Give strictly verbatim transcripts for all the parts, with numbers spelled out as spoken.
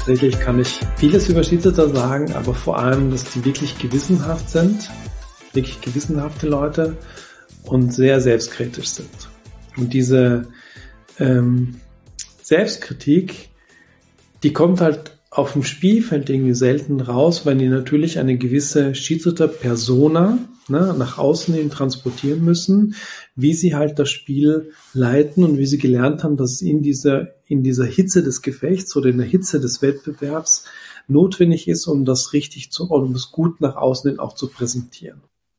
Tatsächlich kann ich vieles über Schiedsrichter sagen, aber vor allem, dass die wirklich gewissenhaft sind, wirklich gewissenhafte Leute und sehr selbstkritisch sind. Und diese ähm, Selbstkritik, die kommt halt auf dem Spielfeld irgendwie selten raus, weil die natürlich eine gewisse Schiedsrichter-Persona ne, nach außen hin transportieren müssen, wie sie halt das Spiel leiten und wie sie gelernt haben, dass es in dieser, in dieser Hitze des Gefechts oder in der Hitze des Wettbewerbs notwendig ist, um das richtig zu, um es gut nach außen hin auch zu präsentieren.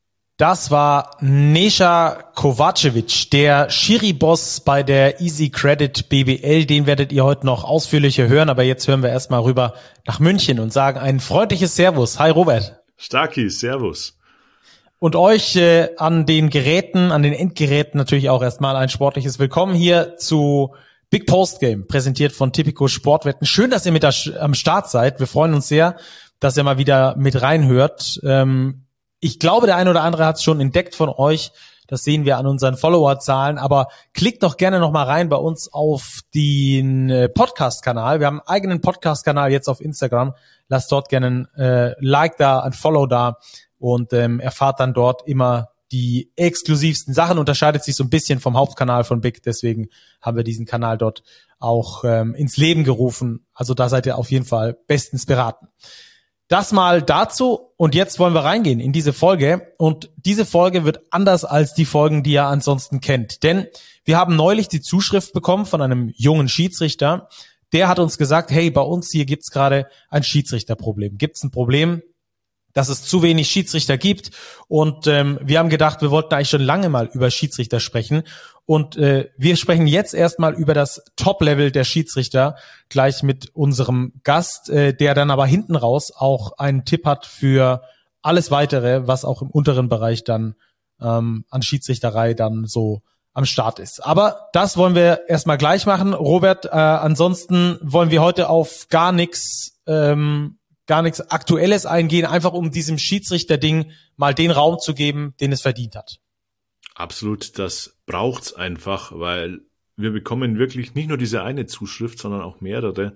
Das war Neša Kovačević, der Schiri-Boss bei der Easy Credit B B L. Den werdet ihr heute noch ausführlicher hören, aber jetzt hören wir erstmal rüber nach München und sagen ein freundliches Servus. Hi Robert. Starki, Servus. Und euch äh, an den Geräten, an den Endgeräten natürlich auch erstmal ein sportliches Willkommen hier zu Big Post Game, präsentiert von Tipico Sportwetten. Schön, dass ihr mit da, am Start seid. Wir freuen uns sehr, dass ihr mal wieder mit reinhört. Ähm, Ich glaube, der eine oder andere hat es schon entdeckt von euch. Das sehen wir an unseren Followerzahlen. Aber klickt doch gerne noch mal rein bei uns auf den Podcast-Kanal. Wir haben einen eigenen Podcast-Kanal jetzt auf Instagram. Lasst dort gerne ein äh, Like da, ein Follow da und ähm, erfahrt dann dort immer die exklusivsten Sachen. Unterscheidet sich so ein bisschen vom Hauptkanal von Big. Deswegen haben wir diesen Kanal dort auch ähm, ins Leben gerufen. Also da seid ihr auf jeden Fall bestens beraten. Das mal dazu und jetzt wollen wir reingehen in diese Folge und diese Folge wird anders als die Folgen, die ihr ansonsten kennt, denn wir haben neulich die Zuschrift bekommen von einem jungen Schiedsrichter, der hat uns gesagt, hey, bei uns hier gibt's gerade ein Schiedsrichterproblem, gibt's ein Problem, dass es zu wenig Schiedsrichter gibt und ähm, wir haben gedacht, wir wollten eigentlich schon lange mal über Schiedsrichter sprechen und äh, wir sprechen jetzt erstmal über das Top-Level der Schiedsrichter, gleich mit unserem Gast, äh, der dann aber hinten raus auch einen Tipp hat für alles Weitere, was auch im unteren Bereich dann ähm, an Schiedsrichterei dann so am Start ist. Aber das wollen wir erstmal gleich machen. Robert, äh, ansonsten wollen wir heute auf gar nichts ähm, gar nichts Aktuelles eingehen, einfach um diesem Schiedsrichter-Ding mal den Raum zu geben, den es verdient hat. Absolut, das braucht's einfach, weil wir bekommen wirklich nicht nur diese eine Zuschrift, sondern auch mehrere,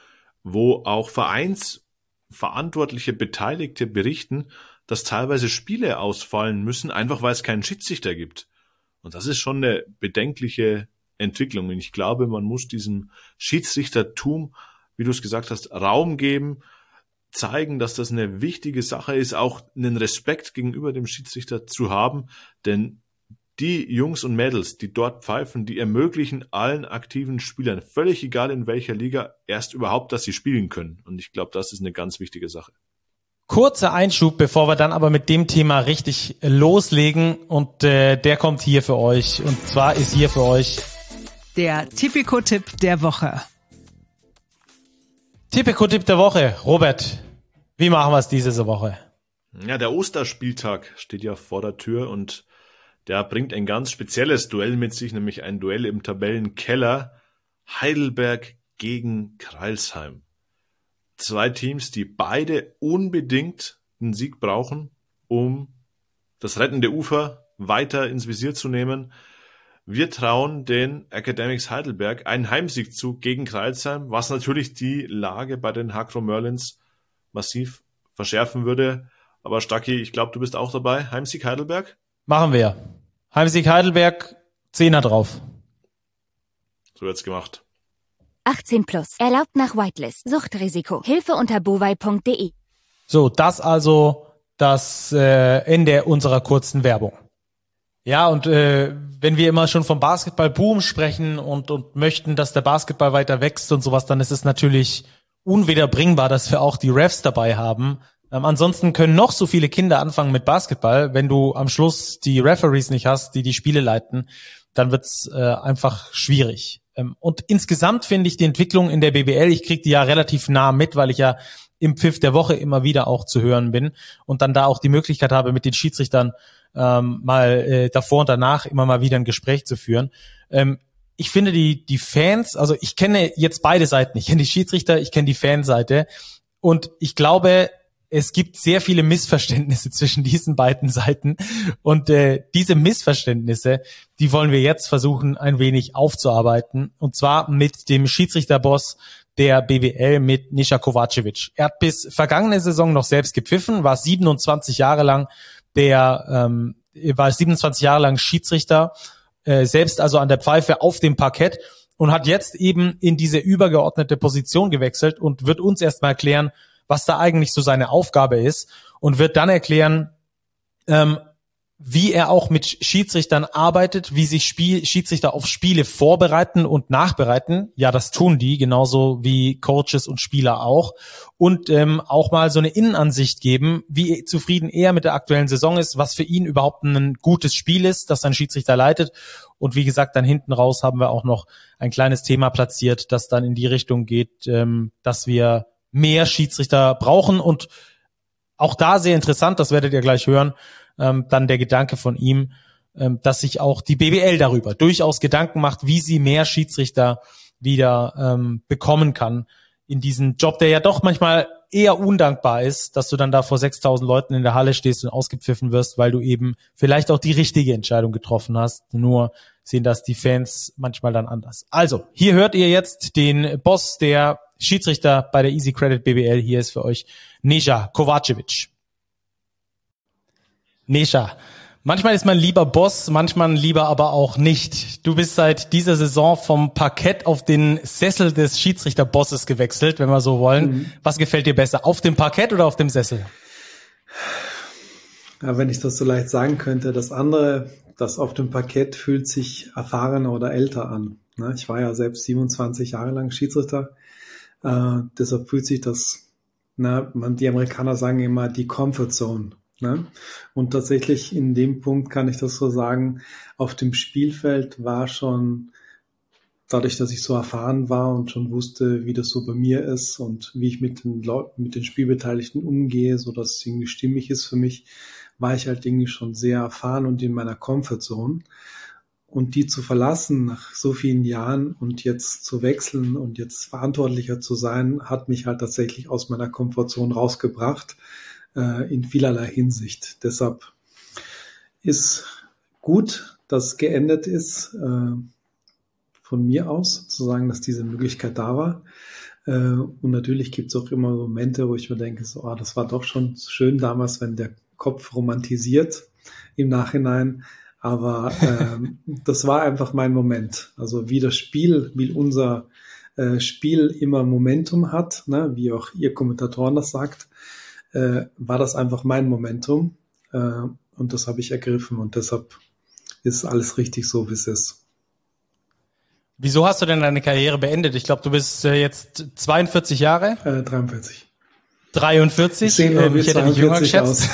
wo auch vereinsverantwortliche Beteiligte berichten, dass teilweise Spiele ausfallen müssen, einfach weil es keinen Schiedsrichter gibt. Und das ist schon eine bedenkliche Entwicklung. Und ich glaube, man muss diesem Schiedsrichtertum, wie du es gesagt hast, Raum geben, zeigen, dass das eine wichtige Sache ist, auch einen Respekt gegenüber dem Schiedsrichter zu haben, denn die Jungs und Mädels, die dort pfeifen, die ermöglichen allen aktiven Spielern, völlig egal in welcher Liga, erst überhaupt, dass sie spielen können. Und ich glaube, das ist eine ganz wichtige Sache. Kurzer Einschub, bevor wir dann aber mit dem Thema richtig loslegen und äh, der kommt hier für euch und zwar ist hier für euch der Tipico-Tipp der Woche. Tipico-Tipp der Woche. Robert, wie machen wir es diese Woche? Ja, der Osterspieltag steht ja vor der Tür und der bringt ein ganz spezielles Duell mit sich, nämlich ein Duell im Tabellenkeller. Heidelberg gegen Crailsheim. Zwei Teams, die beide unbedingt einen Sieg brauchen, um das rettende Ufer weiter ins Visier zu nehmen. Wir trauen den Academics Heidelberg einen Heimsieg zu gegen Crailsheim, was natürlich die Lage bei den Hakro Merlins massiv verschärfen würde. Aber Stacki, ich glaube, du bist auch dabei. Heimsieg Heidelberg? Machen wir. Heimsieg Heidelberg, Zehner drauf. So wird's gemacht. achtzehn plus. Erlaubt nach Whitelist. Suchtrisiko. Hilfe unter bovai punkt de. So, das also das äh, Ende unserer kurzen Werbung. Ja, und äh, wenn wir immer schon vom Basketballboom sprechen und und möchten, dass der Basketball weiter wächst und sowas, dann ist es natürlich unwiederbringbar, dass wir auch die Refs dabei haben. Ähm, ansonsten können noch so viele Kinder anfangen mit Basketball. Wenn du am Schluss die Referees nicht hast, die die Spiele leiten, dann wird's äh, einfach schwierig. Ähm, und insgesamt finde ich die Entwicklung in der B B L, ich kriege die ja relativ nah mit, weil ich ja im Pfiff der Woche immer wieder auch zu hören bin und dann da auch die Möglichkeit habe, mit den Schiedsrichtern ähm, mal äh, davor und danach immer mal wieder ein Gespräch zu führen. Ähm, ich finde die die Fans, also ich kenne jetzt beide Seiten, ich kenne die Schiedsrichter, ich kenne die Fanseite und ich glaube, es gibt sehr viele Missverständnisse zwischen diesen beiden Seiten und äh, diese Missverständnisse, die wollen wir jetzt versuchen, ein wenig aufzuarbeiten und zwar mit dem Schiedsrichterboss der B W L mit Neša Kovačević. Er hat bis vergangene Saison noch selbst gepfiffen, war siebenundzwanzig Jahre lang der ähm, war siebenundzwanzig Jahre lang Schiedsrichter, äh, selbst also an der Pfeife auf dem Parkett und hat jetzt eben in diese übergeordnete Position gewechselt und wird uns erstmal erklären, was da eigentlich so seine Aufgabe ist und wird dann erklären, ähm, wie er auch mit Schiedsrichtern arbeitet, wie sich Spiel, Schiedsrichter auf Spiele vorbereiten und nachbereiten. Ja, das tun die, genauso wie Coaches und Spieler auch. Und ähm, auch mal so eine Innenansicht geben, wie zufrieden er mit der aktuellen Saison ist, was für ihn überhaupt ein gutes Spiel ist, das ein Schiedsrichter leitet. Und wie gesagt, dann hinten raus haben wir auch noch ein kleines Thema platziert, das dann in die Richtung geht, ähm, dass wir mehr Schiedsrichter brauchen. Und auch da sehr interessant, das werdet ihr gleich hören, Ähm, dann der Gedanke von ihm, ähm, dass sich auch die B W L darüber durchaus Gedanken macht, wie sie mehr Schiedsrichter wieder ähm, bekommen kann in diesen Job, der ja doch manchmal eher undankbar ist, dass du dann da vor sechstausend Leuten in der Halle stehst und ausgepfiffen wirst, weil du eben vielleicht auch die richtige Entscheidung getroffen hast. Nur sehen das die Fans manchmal dann anders. Also, hier hört ihr jetzt den Boss der Schiedsrichter bei der Easy Credit B W L. Hier ist für euch Neša Kovačević. Neša, manchmal ist man lieber Boss, manchmal lieber aber auch nicht. Du bist seit dieser Saison vom Parkett auf den Sessel des Schiedsrichterbosses gewechselt, wenn wir so wollen. Mhm. Was gefällt dir besser, auf dem Parkett oder auf dem Sessel? Ja, wenn ich das so leicht sagen könnte, das andere, das auf dem Parkett fühlt sich erfahrener oder älter an. Ich war ja selbst siebenundzwanzig Jahre lang Schiedsrichter, äh, deshalb fühlt sich das, na, man, die Amerikaner sagen immer die Comfort Zone. Ne? Und tatsächlich in dem Punkt kann ich das so sagen, auf dem Spielfeld war schon, dadurch, dass ich so erfahren war und schon wusste, wie das so bei mir ist und wie ich mit den Leuten, mit den Spielbeteiligten umgehe, so dass es irgendwie stimmig ist für mich, war ich halt irgendwie schon sehr erfahren und in meiner Comfortzone. Und die zu verlassen nach so vielen Jahren und jetzt zu wechseln und jetzt verantwortlicher zu sein, hat mich halt tatsächlich aus meiner Komfortzone rausgebracht, in vielerlei Hinsicht. Deshalb ist gut, dass es geendet ist, äh, von mir aus, zu sagen, dass diese Möglichkeit da war. Äh, und natürlich gibt es auch immer Momente, wo ich mir denke, so, ah, das war doch schon schön damals, wenn der Kopf romantisiert im Nachhinein. Aber äh, das war einfach mein Moment. Also wie das Spiel, wie unser äh, Spiel immer Momentum hat, ne, wie auch ihr Kommentatoren das sagt, Äh, war das einfach mein Momentum äh, und das habe ich ergriffen und deshalb ist alles richtig so, wie es ist. Wieso hast du denn deine Karriere beendet? Ich glaube, du bist äh, jetzt zweiundvierzig Jahre? Äh, dreiundvierzig. dreiundvierzig? Ich sehe ähm, ich hätte dich jünger geschätzt.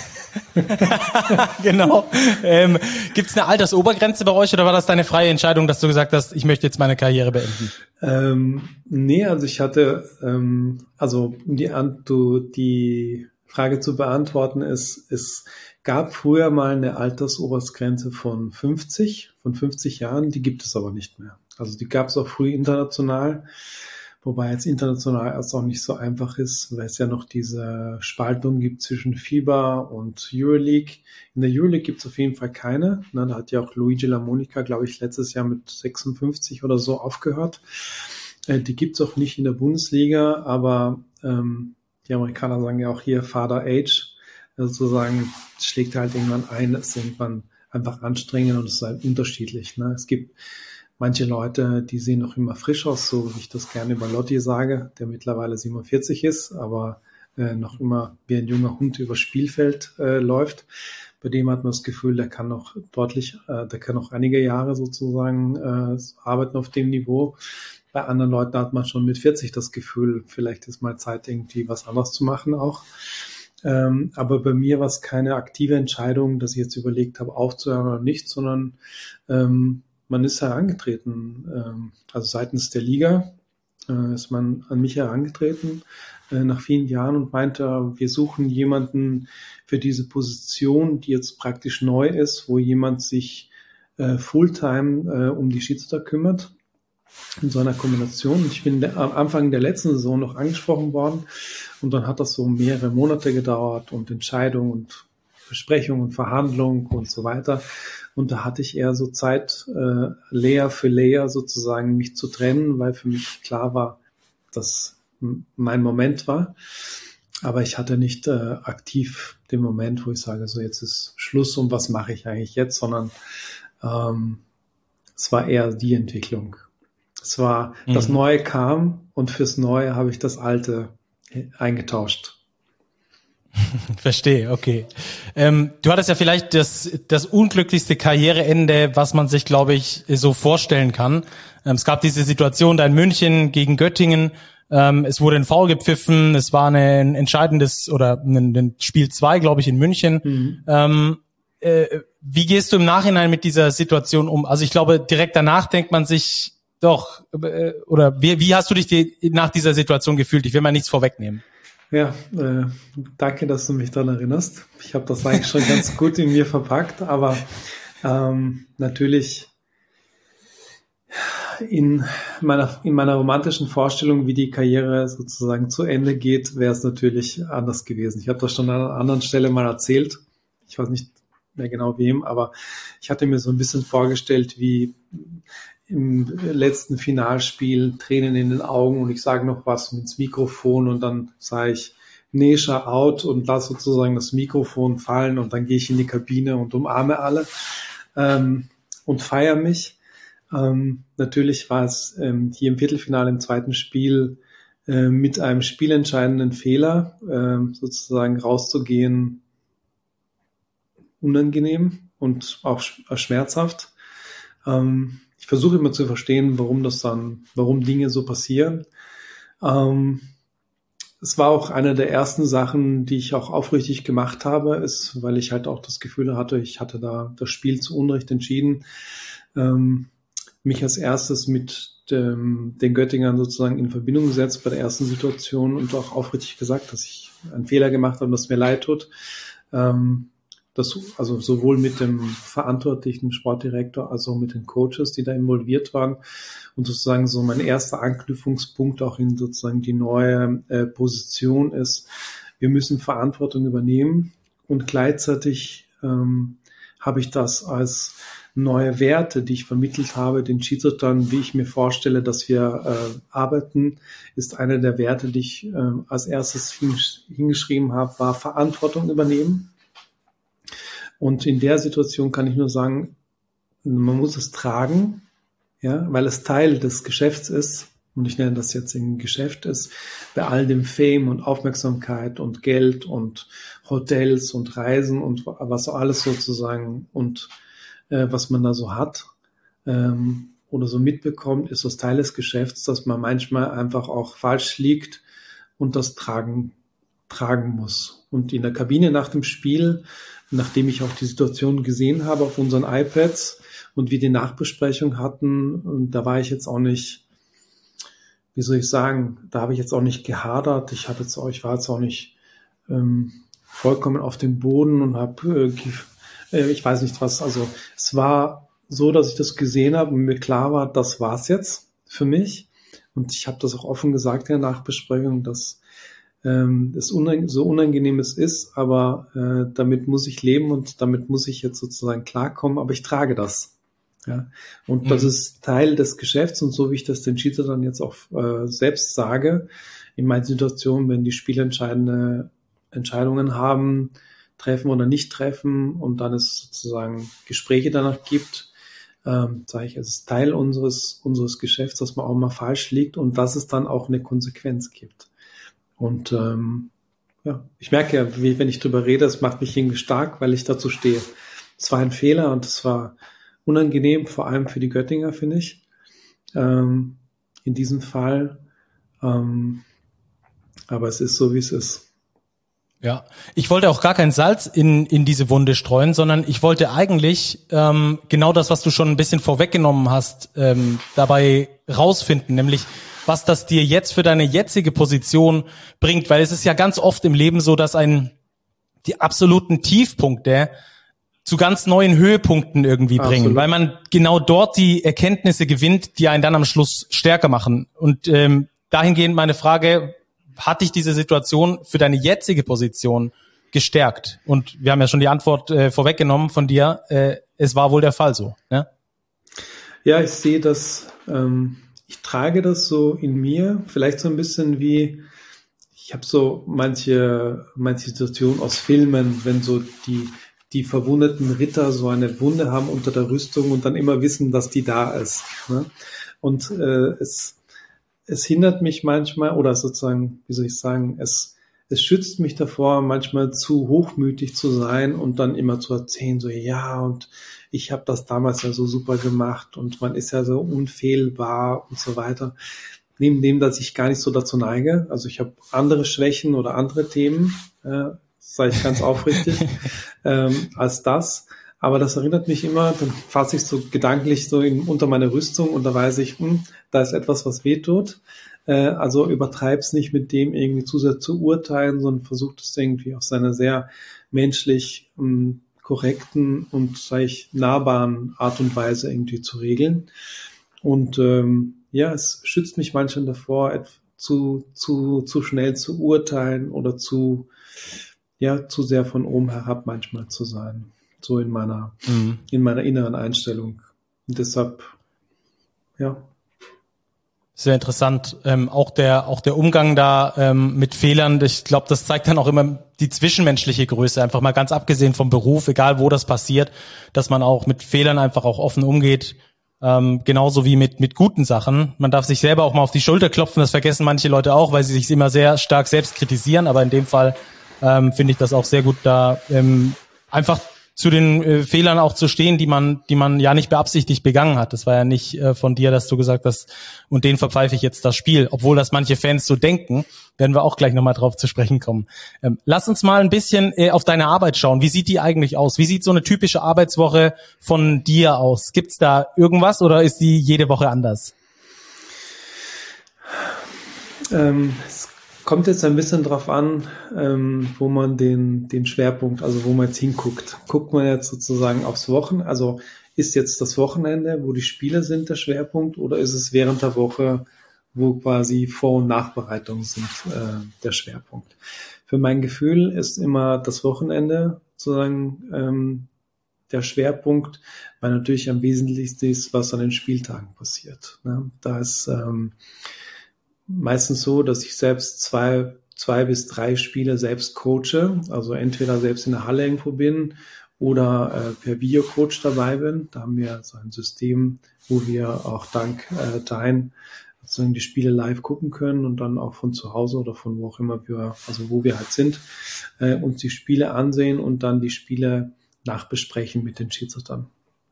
Genau. Ähm, Gibt es eine Altersobergrenze bei euch oder war das deine freie Entscheidung, dass du gesagt hast, ich möchte jetzt meine Karriere beenden? Ähm, nee, also ich hatte, ähm, also um die, du, die Frage zu beantworten ist, es gab früher mal eine Altersobergrenze von fünfzig, von fünfzig Jahren, die gibt es aber nicht mehr. Also die gab es auch früh international. Wobei jetzt international es auch nicht so einfach ist, weil es ja noch diese Spaltung gibt zwischen FIBA und Euroleague. In der Euroleague gibt es auf jeden Fall keine. Da hat ja auch Luigi LaMonica, glaube ich, letztes Jahr mit sechsundfünfzig oder so aufgehört. Die gibt es auch nicht in der Bundesliga, aber ähm, die Amerikaner sagen ja auch hier Father Age. Also sozusagen schlägt halt irgendwann ein, es ist irgendwann einfach anstrengend und es ist halt unterschiedlich. Ne? Es gibt manche Leute, die sehen noch immer frisch aus, so wie ich das gerne über Lotti sage, der mittlerweile siebenundvierzig ist, aber äh, noch immer wie ein junger Hund übers Spielfeld äh, läuft. Bei dem hat man das Gefühl, der kann noch deutlich, äh, der kann noch einige Jahre sozusagen äh, arbeiten auf dem Niveau. Bei anderen Leuten hat man schon mit vierzig das Gefühl, vielleicht ist mal Zeit, irgendwie was anderes zu machen auch. Ähm, aber bei mir war es keine aktive Entscheidung, dass ich jetzt überlegt habe, aufzuhören oder nicht, sondern ähm, man ist herangetreten, ähm, also seitens der Liga äh, ist man an mich herangetreten äh, nach vielen Jahren und meinte, wir suchen jemanden für diese Position, die jetzt praktisch neu ist, wo jemand sich äh, Fulltime äh, um die Schiedsrichter kümmert. In so einer Kombination. Ich bin der, am Anfang der letzten Saison noch angesprochen worden und dann hat das so mehrere Monate gedauert und Entscheidungen und Besprechungen und Verhandlungen und so weiter. Und da hatte ich eher so Zeit, äh, Layer für Layer sozusagen mich zu trennen, weil für mich klar war, das mein Moment war. Aber ich hatte nicht äh, aktiv den Moment, wo ich sage, so jetzt ist Schluss und was mache ich eigentlich jetzt, sondern ähm, es war eher die Entwicklung. Es war, mhm. das Neue kam und fürs Neue habe ich das Alte eingetauscht. Verstehe, okay. Ähm, du hattest ja vielleicht das, das unglücklichste Karriereende, was man sich, glaube ich, so vorstellen kann. Ähm, es gab diese Situation da in München gegen Göttingen. Ähm, es wurde ein Foul gepfiffen. Es war ein entscheidendes oder ein, ein Spiel zwei, glaube ich, in München. Mhm. Ähm, äh, wie gehst du im Nachhinein mit dieser Situation um? Also ich glaube, direkt danach denkt man sich doch, äh, oder wie, wie hast du dich die, nach dieser Situation gefühlt? Ich will mal nichts vorwegnehmen. Ja, äh, danke, dass du mich daran erinnerst. Ich habe das eigentlich schon ganz gut in mir verpackt, aber ähm, natürlich in meiner in meiner romantischen Vorstellung, wie die Karriere sozusagen zu Ende geht, wäre es natürlich anders gewesen. Ich habe das schon an einer anderen Stelle mal erzählt. Ich weiß nicht mehr genau wem, aber ich hatte mir so ein bisschen vorgestellt, wie im letzten Finalspiel, Tränen in den Augen und ich sage noch was ins Mikrofon und dann sage ich Nesha out und lasse sozusagen das Mikrofon fallen und dann gehe ich in die Kabine und umarme alle ähm, und feiere mich. Ähm, natürlich war es ähm, hier im Viertelfinale im zweiten Spiel äh, mit einem spielentscheidenden Fehler äh, sozusagen rauszugehen unangenehm und auch schmerzhaft. Ähm, Ich versuche immer zu verstehen, warum das dann, warum Dinge so passieren. Ähm, es war auch eine der ersten Sachen, die ich auch aufrichtig gemacht habe, ist, weil ich halt auch das Gefühl hatte, ich hatte da das Spiel zu Unrecht entschieden, ähm, mich als erstes mit dem, den Göttingern sozusagen in Verbindung gesetzt bei der ersten Situation und auch aufrichtig gesagt, dass ich einen Fehler gemacht habe und dass mir leid tut. Ähm, Das, also sowohl mit dem verantwortlichen Sportdirektor als auch mit den Coaches, die da involviert waren und sozusagen so mein erster Anknüpfungspunkt auch in sozusagen die neue äh, Position ist, wir müssen Verantwortung übernehmen und gleichzeitig ähm, habe ich das als neue Werte, die ich vermittelt habe, den Schiedsrichtern, wie ich mir vorstelle, dass wir äh, arbeiten, ist eine der Werte, die ich äh, als erstes hingesch- hingeschrieben habe, war Verantwortung übernehmen. Und in der Situation kann ich nur sagen, man muss es tragen, ja, weil es Teil des Geschäfts ist. Und ich nenne das jetzt ein Geschäft ist, bei all dem Fame und Aufmerksamkeit und Geld und Hotels und Reisen und was alles sozusagen und äh, was man da so hat ähm, oder so mitbekommt, ist das Teil des Geschäfts, dass man manchmal einfach auch falsch liegt und das tragen tragen muss. Und in der Kabine nach dem Spiel, nachdem ich auch die Situation gesehen habe auf unseren iPads und wir die Nachbesprechung hatten, und da war ich jetzt auch nicht, wie soll ich sagen, da habe ich jetzt auch nicht gehadert. Ich hatte jetzt auch, ich war jetzt auch nicht ähm, vollkommen auf dem Boden und habe, äh, ich weiß nicht was. Also es war so, dass ich das gesehen habe und mir klar war, das war's jetzt für mich. Und ich habe das auch offen gesagt in der Nachbesprechung, dass es unang- so unangenehm es ist, aber äh, damit muss ich leben und damit muss ich jetzt sozusagen klarkommen, aber ich trage das. Ja? Und mhm. das ist Teil des Geschäfts und so wie ich das den Schiedsrichtern jetzt auch äh, selbst sage, in meinen Situationen, wenn die spielentscheidende Entscheidungen haben, treffen oder nicht treffen und dann es sozusagen Gespräche danach gibt, ähm, sage ich, es ist Teil unseres unseres Geschäfts, dass man auch mal falsch liegt und dass es dann auch eine Konsequenz gibt. Und ähm, ja, ich merke ja, wie, wenn ich drüber rede, es macht mich irgendwie stark, weil ich dazu stehe. Es war ein Fehler und es war unangenehm, vor allem für die Göttinger, finde ich, ähm, in diesem Fall. Ähm, aber es ist so, wie es ist. Ja, ich wollte auch gar kein Salz in in diese Wunde streuen, sondern ich wollte eigentlich ähm, genau das, was du schon ein bisschen vorweggenommen hast, ähm, dabei rausfinden, nämlich was das dir jetzt für deine jetzige Position bringt, weil es ist ja ganz oft im Leben so, dass ein die absoluten Tiefpunkte zu ganz neuen Höhepunkten irgendwie bringen, Absolut. Weil man genau dort die Erkenntnisse gewinnt, die einen dann am Schluss stärker machen. Und ähm, dahingehend meine Frage, hat dich diese Situation für deine jetzige Position gestärkt? Und wir haben ja schon die Antwort äh, vorweggenommen von dir, äh, es war wohl der Fall so, ne? Ja, ich sehe das, ähm, ich trage das so in mir, vielleicht so ein bisschen wie, ich habe so manche, manche Situationen aus Filmen, wenn so die, die verwundeten Ritter so eine Wunde haben unter der Rüstung und dann immer wissen, dass die da ist. Ne? Und äh, es, es hindert mich manchmal, oder sozusagen, wie soll ich sagen, es, es schützt mich davor, manchmal zu hochmütig zu sein und dann immer zu erzählen, so ja, und ich habe das damals ja so super gemacht und man ist ja so unfehlbar und so weiter. Neben dem, dass ich gar nicht so dazu neige. Also ich habe andere Schwächen oder andere Themen, äh, sage ich ganz aufrichtig, ähm, als das. Aber das erinnert mich immer, dann fasse ich so gedanklich so in, unter meine Rüstung und da weiß ich, hm, da ist etwas, was wehtut. Äh, also übertreib's nicht mit dem irgendwie zu sehr zu urteilen, sondern versucht es irgendwie auf seine sehr menschlich mh, korrekten und, sage ich, nahbaren Art und Weise irgendwie zu regeln. Und ähm, ja, es schützt mich manchmal davor, zu, zu, zu schnell zu urteilen oder zu, ja, zu sehr von oben herab manchmal zu sein. So in meiner, mhm. in meiner inneren Einstellung. Und deshalb, ja. Sehr interessant. Ähm, auch der, auch der Umgang da ähm, mit Fehlern. Ich glaube, das zeigt dann auch immer die zwischenmenschliche Größe. Einfach mal ganz abgesehen vom Beruf, egal wo das passiert, dass man auch mit Fehlern einfach auch offen umgeht. Ähm, genauso wie mit mit guten Sachen. Man darf sich selber auch mal auf die Schulter klopfen. Das vergessen manche Leute auch, weil sie sich immer sehr stark selbst kritisieren. Aber in dem Fall ähm, finde ich das auch sehr gut, da ähm, einfach zu den äh, Fehlern auch zu stehen, die man, die man ja nicht beabsichtigt begangen hat. Das war ja nicht äh, von dir, dass du gesagt hast, und den verpfeife ich jetzt das Spiel, obwohl das manche Fans so denken, werden wir auch gleich nochmal drauf zu sprechen kommen. Ähm, lass uns mal ein bisschen äh, auf deine Arbeit schauen. Wie sieht die eigentlich aus? Wie sieht so eine typische Arbeitswoche von dir aus? Gibt's da irgendwas oder ist die jede Woche anders? Ähm, es kommt jetzt ein bisschen drauf an, ähm, wo man den, den Schwerpunkt, also wo man jetzt hinguckt. Guckt man jetzt sozusagen aufs Wochenende, also ist jetzt das Wochenende, wo die Spiele sind, der Schwerpunkt, oder ist es während der Woche, wo quasi Vor- und Nachbereitungen sind, äh, der Schwerpunkt? Für mein Gefühl ist immer das Wochenende sozusagen ähm, der Schwerpunkt, weil natürlich am wesentlichsten ist, was an den Spieltagen passiert. Ne? Da ist ähm, meistens so, dass ich selbst zwei, zwei bis drei Spiele selbst coache, also entweder selbst in der Halle irgendwo bin oder äh, per Videocoach dabei bin. Da haben wir so ein System, wo wir auch dank äh, Dein sozusagen die Spiele live gucken können und dann auch von zu Hause oder von wo auch immer wir, also wo wir halt sind, äh, uns die Spiele ansehen und dann die Spiele nachbesprechen mit den Schiedsrichtern.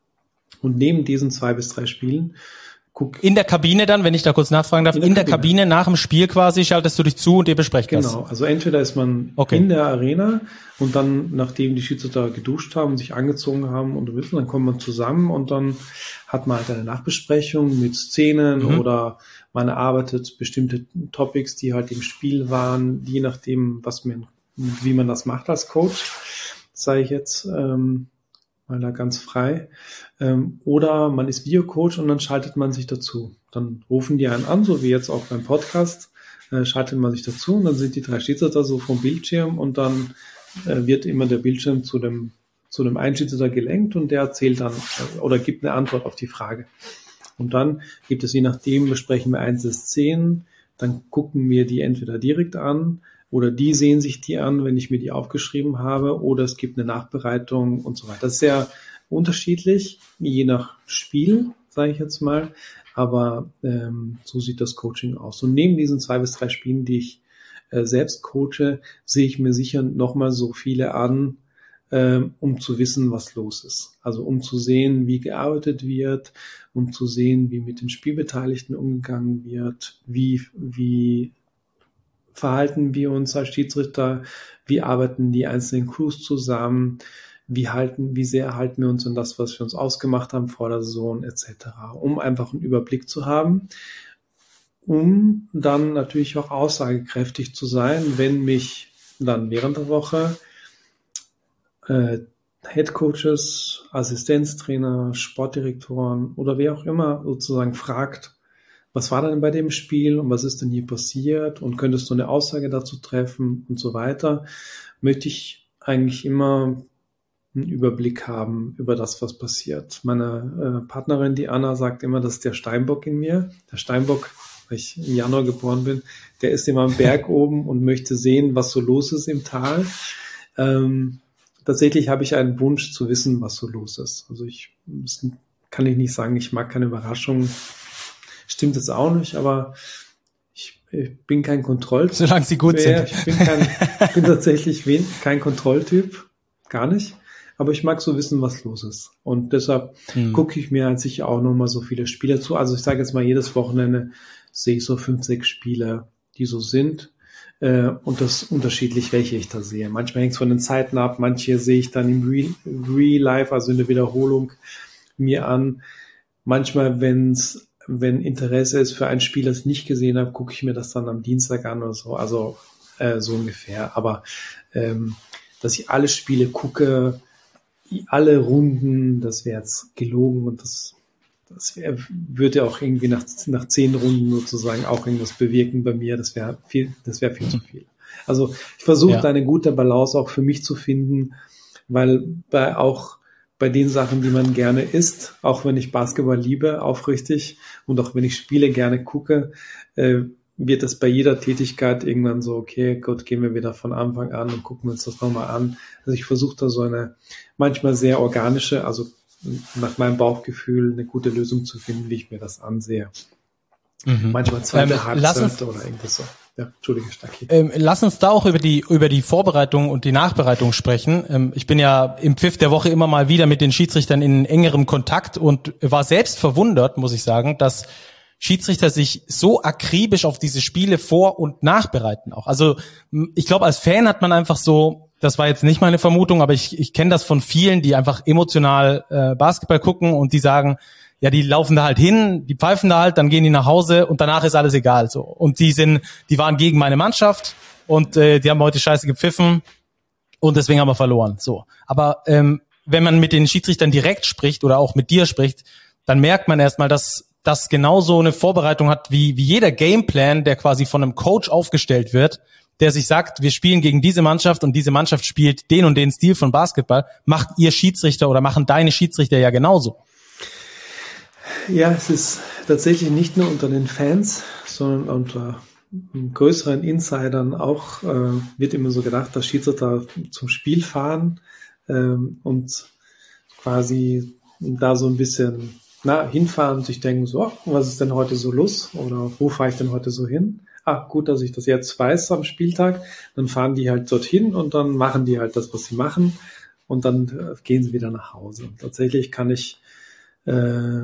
Und neben diesen zwei bis drei Spielen Guck. In der Kabine dann, wenn ich da kurz nachfragen darf, in der, in der Kabine. Kabine nach dem Spiel quasi schaltest du dich zu und ihr besprecht genau. das. Genau, also entweder ist man okay. in der Arena und dann, nachdem die Schiedsrichter geduscht haben, sich angezogen haben und wissen, dann kommt man zusammen und dann hat man halt eine Nachbesprechung mit Szenen mhm. oder man erarbeitet bestimmte Topics, die halt im Spiel waren, je nachdem, was man, wie man das macht als Coach, sage ich jetzt, ähm, mal da ganz frei. Ähm, oder man ist Videocoach und dann schaltet man sich dazu. Dann rufen die einen an, so wie jetzt auch beim Podcast, äh, schaltet man sich dazu und dann sind die drei Schiedsrichter so vom Bildschirm und dann äh, wird immer der Bildschirm zu dem zu dem einen Schiedsrichter gelenkt und der erzählt dann äh, oder gibt eine Antwort auf die Frage. Und dann gibt es, je nachdem, besprechen wir einzelne Szenen, dann gucken wir die entweder direkt an, oder die sehen sich die an, wenn ich mir die aufgeschrieben habe, oder es gibt eine Nachbereitung und so weiter. Das ist sehr unterschiedlich, je nach Spiel, sage ich jetzt mal, aber ähm, so sieht das Coaching aus. Und neben diesen zwei bis drei Spielen, die ich äh, selbst coache, sehe ich mir sicher nochmal so viele an, ähm, um zu wissen, was los ist. Also um zu sehen, wie gearbeitet wird, um zu sehen, wie mit den Spielbeteiligten umgegangen wird, wie wie verhalten wir uns als Schiedsrichter, wie arbeiten die einzelnen Crews zusammen, wie halten, wie sehr halten wir uns an das, was wir uns ausgemacht haben vor der Saison et cetera, um einfach einen Überblick zu haben, um dann natürlich auch aussagekräftig zu sein, wenn mich dann während der Woche äh, Headcoaches, Assistenztrainer, Sportdirektoren oder wer auch immer sozusagen fragt, was war denn bei dem Spiel und was ist denn hier passiert und könntest du eine Aussage dazu treffen und so weiter, möchte ich eigentlich immer einen Überblick haben über das, was passiert. Meine äh, Partnerin, die Anna, sagt immer, das ist der Steinbock in mir. Der Steinbock, weil ich im Januar geboren bin, der ist immer am Berg oben und möchte sehen, was so los ist im Tal. Ähm, tatsächlich habe ich einen Wunsch zu wissen, was so los ist. Also ich das kann ich nicht sagen, ich mag keine Überraschungen. Stimmt jetzt auch nicht, aber ich, ich bin kein Kontrolltyp. Solange sie gut mehr. sind. Ich bin, kein, ich bin tatsächlich wen, kein Kontrolltyp, gar nicht. Aber ich mag so wissen, was los ist. Und deshalb hm. gucke ich mir an sich auch nochmal so viele Spiele zu. Also ich sage jetzt mal, jedes Wochenende sehe ich so fünf, sechs Spiele, die so sind. Äh, und das ist unterschiedlich, welche ich da sehe. Manchmal hängt es von den Zeiten ab, manche sehe ich dann im Real, Real Life, also in der Wiederholung, mir an. Manchmal, wenn's, wenn Interesse ist für ein Spiel, das ich nicht gesehen habe, gucke ich mir das dann am Dienstag an oder so. Also äh, so ungefähr. Aber ähm, dass ich alle Spiele gucke, alle Runden, das wäre jetzt gelogen und das, das wär, würde auch irgendwie nach, nach zehn Runden sozusagen auch irgendwas bewirken bei mir. Das wäre viel, das wäre viel zu viel. Also ich versuche ja. da eine gute Balance auch für mich zu finden, weil bei auch bei den Sachen, die man gerne isst, auch wenn ich Basketball liebe, aufrichtig, und auch wenn ich Spiele gerne gucke, äh, wird das bei jeder Tätigkeit irgendwann so, okay, gut, gehen wir wieder von Anfang an und gucken uns das nochmal an. Also ich versuche da so eine manchmal sehr organische, also nach meinem Bauchgefühl eine gute Lösung zu finden, wie ich mir das ansehe. Mhm. Manchmal zweite ähm, Halbzeit oder irgendwas so. Ja, Entschuldige, Stacki. Ähm, lass uns da auch über die über die Vorbereitung und die Nachbereitung sprechen. Ähm, ich bin ja im Pfiff der Woche immer mal wieder mit den Schiedsrichtern in engerem Kontakt und war selbst verwundert, muss ich sagen, dass Schiedsrichter sich so akribisch auf diese Spiele vor- und nachbereiten auch. Also ich glaube, als Fan hat man einfach so, das war jetzt nicht meine Vermutung, aber ich, ich kenne das von vielen, die einfach emotional äh, Basketball gucken und die sagen, ja, die laufen da halt hin, die pfeifen da halt, dann gehen die nach Hause und danach ist alles egal. So. Und die sind, die waren gegen meine Mannschaft und äh, die haben heute scheiße gepfiffen und deswegen haben wir verloren. So. Aber ähm, wenn man mit den Schiedsrichtern direkt spricht oder auch mit dir spricht, dann merkt man erstmal, dass das genauso eine Vorbereitung hat wie, wie jeder Gameplan, der quasi von einem Coach aufgestellt wird, der sich sagt, wir spielen gegen diese Mannschaft und diese Mannschaft spielt den und den Stil von Basketball. Macht ihr Schiedsrichter oder machen deine Schiedsrichter ja genauso? Ja, es ist tatsächlich nicht nur unter den Fans, sondern unter größeren Insidern auch, äh, wird immer so gedacht, dass Schiedsrichter zum Spiel fahren ähm, und quasi da so ein bisschen na, hinfahren und sich denken, so, oh, was ist denn heute so los? Oder wo fahre ich denn heute so hin? Ah, gut, dass ich das jetzt weiß am Spieltag. Dann fahren die halt dorthin und dann machen die halt das, was sie machen. Und dann äh, gehen sie wieder nach Hause. Und tatsächlich kann ich äh,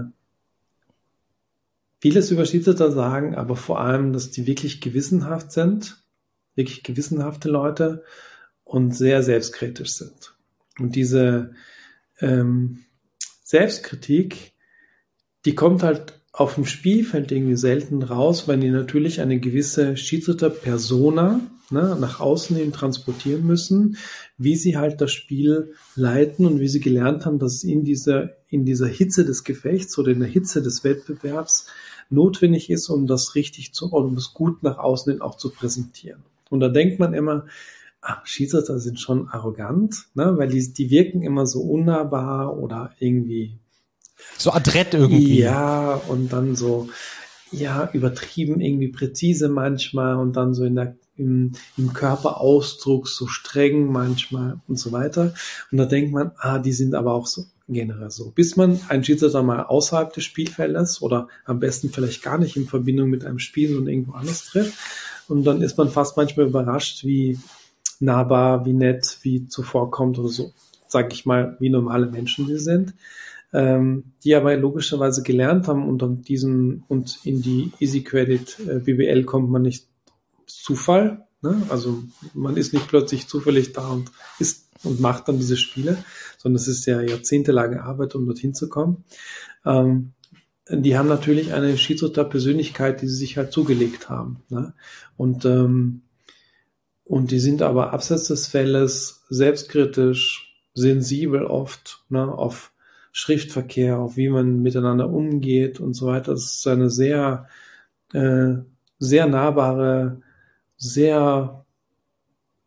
vieles über Schiedsrichter sagen, aber vor allem, dass die wirklich gewissenhaft sind, wirklich gewissenhafte Leute und sehr selbstkritisch sind. Und diese ähm, Selbstkritik, die kommt halt auf dem Spielfeld irgendwie selten raus, weil die natürlich eine gewisse Schiedsrichter-Persona ne, nach außen hin transportieren müssen, wie sie halt das Spiel leiten und wie sie gelernt haben, dass es in dieser, in dieser Hitze des Gefechts oder in der Hitze des Wettbewerbs notwendig ist, um das richtig zu, um das gut nach außen hin auch zu präsentieren. Und da denkt man immer, ah, Schiedsrichter sind schon arrogant, ne, weil die, die wirken immer so unnahbar oder irgendwie so adrett irgendwie. Ja, und dann so, ja, übertrieben irgendwie präzise manchmal und dann so in der, im, im Körperausdruck so streng manchmal und so weiter. Und da denkt man, ah, die sind aber auch so generell so. Bis man einen Schiedsrichter mal außerhalb des Spielfeldes oder am besten vielleicht gar nicht in Verbindung mit einem Spiel und irgendwo anders trifft. Und dann ist man fast manchmal überrascht, wie nahbar, wie nett, wie zuvorkommt oder so, sag ich mal, wie normale Menschen die sind. Ähm, die aber logischerweise gelernt haben und an diesen und in die Easy Credit äh, B B L kommt man nicht Zufall, ne? Also man ist nicht plötzlich zufällig da und ist und macht dann diese Spiele, sondern es ist ja jahrzehntelange Arbeit, um dorthin zu kommen. Ähm, die haben natürlich eine Schiedsrichter-Persönlichkeit, die sie sich halt zugelegt haben, ne? Und ähm, und die sind aber abseits des Feldes selbstkritisch, sensibel oft, ne, auf Schriftverkehr, auf wie man miteinander umgeht und so weiter. Das ist eine sehr, äh, sehr nahbare, sehr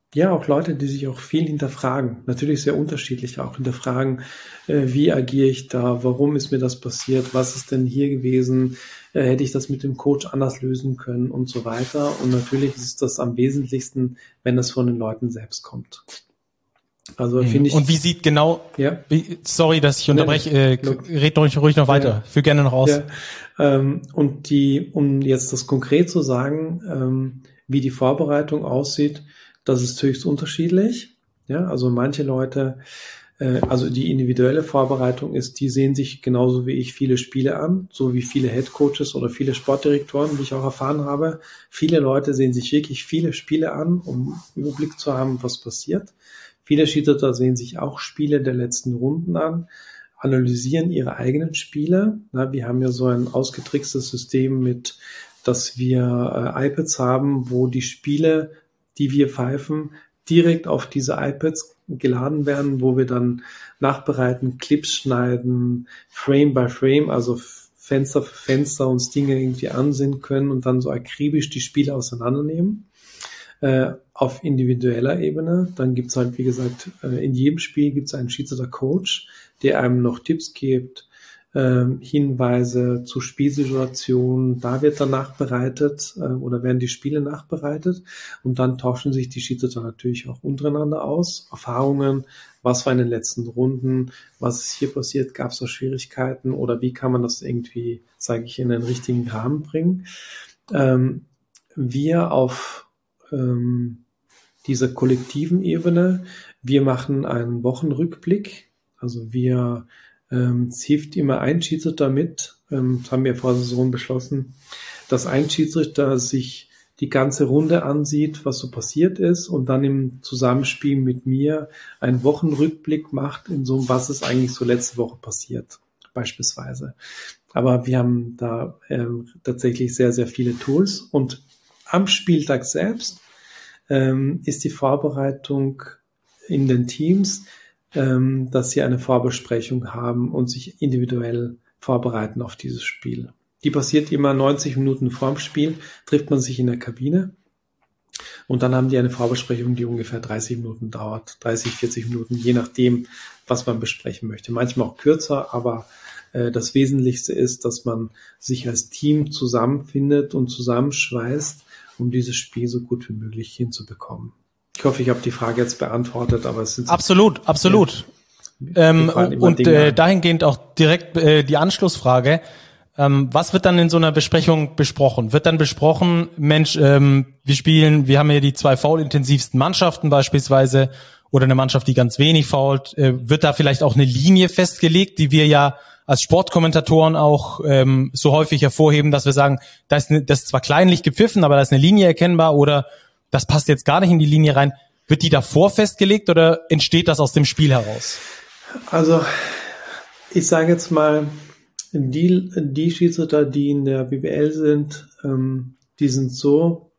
Ja, auch Leute, die sich auch viel hinterfragen, natürlich sehr unterschiedlich auch hinterfragen, äh, wie agiere ich da, warum ist mir das passiert, was ist denn hier gewesen, äh, hätte ich das mit dem Coach anders lösen können und so weiter. Und natürlich ist das am wesentlichsten, wenn es von den Leuten selbst kommt. Also finde ich. Und wie sieht genau, ja? wie, sorry, dass ich unterbreche, äh, red ruhig, ruhig noch weiter, ja. führ gerne noch aus. Ja. Ähm, und die, um jetzt das konkret zu sagen, ähm, wie die Vorbereitung aussieht, das ist höchst unterschiedlich. Ja, also manche Leute, äh, also die individuelle Vorbereitung ist, die sehen sich genauso wie ich viele Spiele an, so wie viele Headcoaches oder viele Sportdirektoren, wie ich auch erfahren habe. Viele Leute sehen sich wirklich viele Spiele an, um Überblick zu haben, was passiert. Viele Schiedsrichter sehen sich auch Spiele der letzten Runden an, analysieren ihre eigenen Spiele. Na, wir haben ja so ein ausgetrickstes System mit, dass wir äh, iPads haben, wo die Spiele, die wir pfeifen, direkt auf diese iPads geladen werden, wo wir dann nachbereiten, Clips schneiden, Frame by Frame, also Fenster für Fenster uns Dinge irgendwie ansehen können und dann so akribisch die Spiele auseinandernehmen. Äh, auf individueller Ebene, dann gibt's halt, wie gesagt, äh, in jedem Spiel gibt's einen Schiedsrichter-Coach, der einem noch Tipps gibt, äh, Hinweise zu Spielsituationen, da wird dann nachbereitet äh, oder werden die Spiele nachbereitet und dann tauschen sich die Schiedsrichter natürlich auch untereinander aus, Erfahrungen, was war in den letzten Runden, was ist hier passiert, gab's da Schwierigkeiten oder wie kann man das irgendwie, sage ich, in den richtigen Rahmen bringen. Ähm, wir auf ähm, dieser kollektiven Ebene, wir machen einen Wochenrückblick, also wir ähm, es hilft immer ein Schiedsrichter mit, ähm, das haben wir vor der Saison beschlossen, dass ein Schiedsrichter sich die ganze Runde ansieht, was so passiert ist und dann im Zusammenspiel mit mir einen Wochenrückblick macht in so, was ist eigentlich so letzte Woche passiert, beispielsweise. Aber wir haben da ähm, tatsächlich sehr, sehr viele Tools und am Spieltag selbst ähm, ist die Vorbereitung in den Teams, ähm, dass sie eine Vorbesprechung haben und sich individuell vorbereiten auf dieses Spiel. Die passiert immer neunzig Minuten vorm Spiel, trifft man sich in der Kabine und dann haben die eine Vorbesprechung, die ungefähr dreißig Minuten dauert, dreißig, vierzig Minuten, je nachdem, was man besprechen möchte. Manchmal auch kürzer, aber äh, das Wesentlichste ist, dass man sich als Team zusammenfindet und zusammenschweißt, um dieses Spiel so gut wie möglich hinzubekommen. Ich hoffe, ich habe die Frage jetzt beantwortet, aber es sind absolut, absolut. Ja, ähm, und äh, dahingehend auch direkt äh, die Anschlussfrage: ähm, Was wird dann in so einer Besprechung besprochen? Wird dann besprochen, Mensch, ähm, wir spielen, wir haben ja die zwei foul-intensivsten Mannschaften beispielsweise oder eine Mannschaft, die ganz wenig foult. Äh, wird da vielleicht auch eine Linie festgelegt, die wir ja als Sportkommentatoren auch ähm, so häufig hervorheben, dass wir sagen, da ist eine, das ist zwar kleinlich gepfiffen, aber da ist eine Linie erkennbar oder das passt jetzt gar nicht in die Linie rein. Wird die davor festgelegt oder entsteht das aus dem Spiel heraus? Also ich sage jetzt mal, die, die Schiedsrichter, die in der B B L sind, ähm, die sind so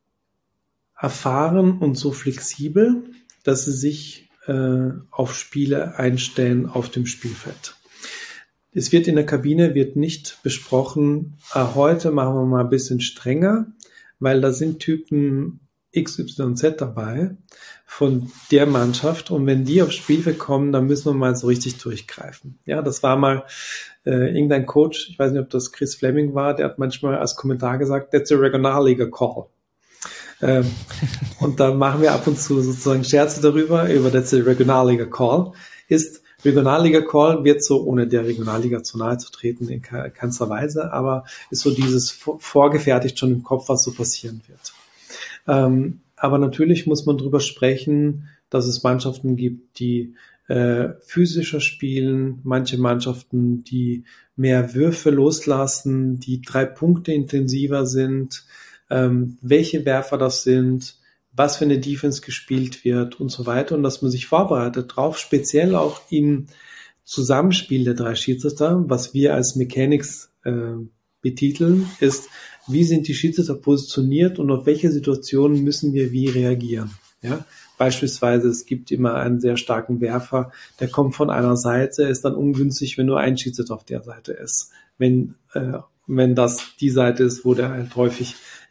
erfahren und so flexibel, dass sie sich äh, auf Spiele einstellen auf dem Spielfeld. Es wird in der Kabine wird nicht besprochen, äh, heute machen wir mal ein bisschen strenger, weil da sind Typen X Y Z dabei von der Mannschaft und wenn die aufs Spielfeld kommen, dann müssen wir mal so richtig durchgreifen. Ja, das war mal äh, irgendein Coach, ich weiß nicht, ob das Chris Fleming war, der hat manchmal als Kommentar gesagt, that's a Regionalliga call. Ähm, und da machen wir ab und zu sozusagen Scherze darüber, über that's a Regionalliga call. Ist Regionalliga-Call wird so, ohne der Regionalliga zu nahe zu treten, in keinster Weise, aber ist so dieses vorgefertigt schon im Kopf, was so passieren wird. Ähm, aber natürlich muss man drüber sprechen, dass es Mannschaften gibt, die äh, physischer spielen, manche Mannschaften, die mehr Würfe loslassen, die drei Punkte intensiver sind, ähm, welche Werfer das sind, was für eine Defense gespielt wird und so weiter und dass man sich vorbereitet drauf, speziell auch im Zusammenspiel der drei Schiedsrichter, was wir als Mechanics äh, betiteln, ist, wie sind die Schiedsrichter positioniert und auf welche Situationen müssen wir wie reagieren. Ja? Beispielsweise, es gibt immer einen sehr starken Werfer, der kommt von einer Seite, ist dann ungünstig, wenn nur ein Schiedsrichter auf der Seite ist. Wenn, äh, wenn das die Seite ist, wo der halt häufig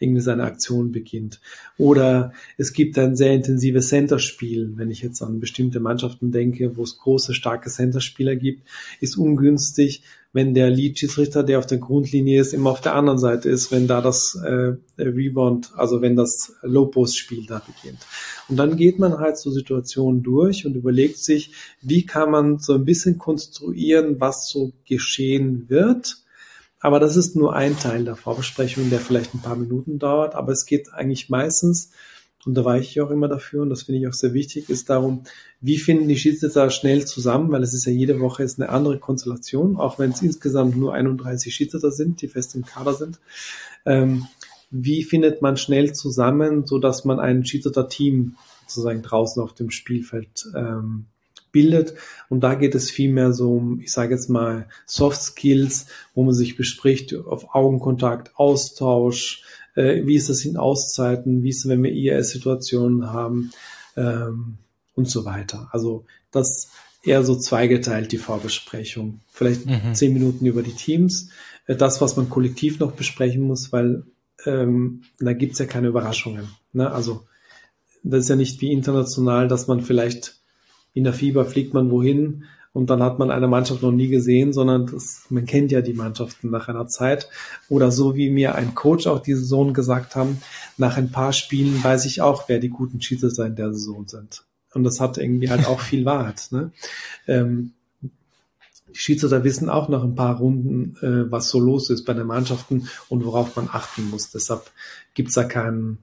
irgendwie seine Aktion beginnt. Oder es gibt ein sehr intensives Centerspiel. Wenn ich jetzt an bestimmte Mannschaften denke, wo es große, starke Centerspieler gibt, ist ungünstig, wenn der Lead-Schiedsrichter, der auf der Grundlinie ist, immer auf der anderen Seite ist, wenn da das äh, Rebound, also wenn das Low-Post-Spiel da beginnt. Und dann geht man halt so Situationen durch und überlegt sich, wie kann man so ein bisschen konstruieren, was so geschehen wird. Aber das ist nur ein Teil der Vorbesprechung, der vielleicht ein paar Minuten dauert, aber es geht eigentlich meistens, und da weiche ich auch immer dafür, und das finde ich auch sehr wichtig, ist darum, wie finden die Schiedsrichter schnell zusammen, weil es ist ja jede Woche ist eine andere Konstellation, auch wenn es insgesamt nur einunddreißig Schiedsrichter sind, die fest im Kader sind. Ähm, wie findet man schnell zusammen, so dass man ein Schiedsrichter-Team sozusagen draußen auf dem Spielfeld ähm, bildet? Und da geht es vielmehr so um, ich sage jetzt mal, Soft Skills, wo man sich bespricht auf Augenkontakt, Austausch, äh, wie ist das in Auszeiten, wie ist es, wenn wir I A S-Situationen haben, ähm, und so weiter. Also das eher so zweigeteilt, die Vorbesprechung. Vielleicht mhm. zehn Minuten über die Teams. Äh, das, was man kollektiv noch besprechen muss, weil ähm, da gibt's ja keine Überraschungen. Ne? Also das ist ja nicht wie international, dass man vielleicht in der FIBA fliegt man wohin und dann hat man eine Mannschaft noch nie gesehen, sondern das, man kennt ja die Mannschaften nach einer Zeit. Oder so wie mir ein Coach auch diese Saison gesagt haben, nach ein paar Spielen weiß ich auch, wer die guten Schiedsrichter in der Saison sind. Und das hat irgendwie halt auch viel Wahrheit. Ne? Ähm, die Schiedsrichter wissen auch nach ein paar Runden, äh, was so los ist bei den Mannschaften und worauf man achten muss. Deshalb gibt's da keinen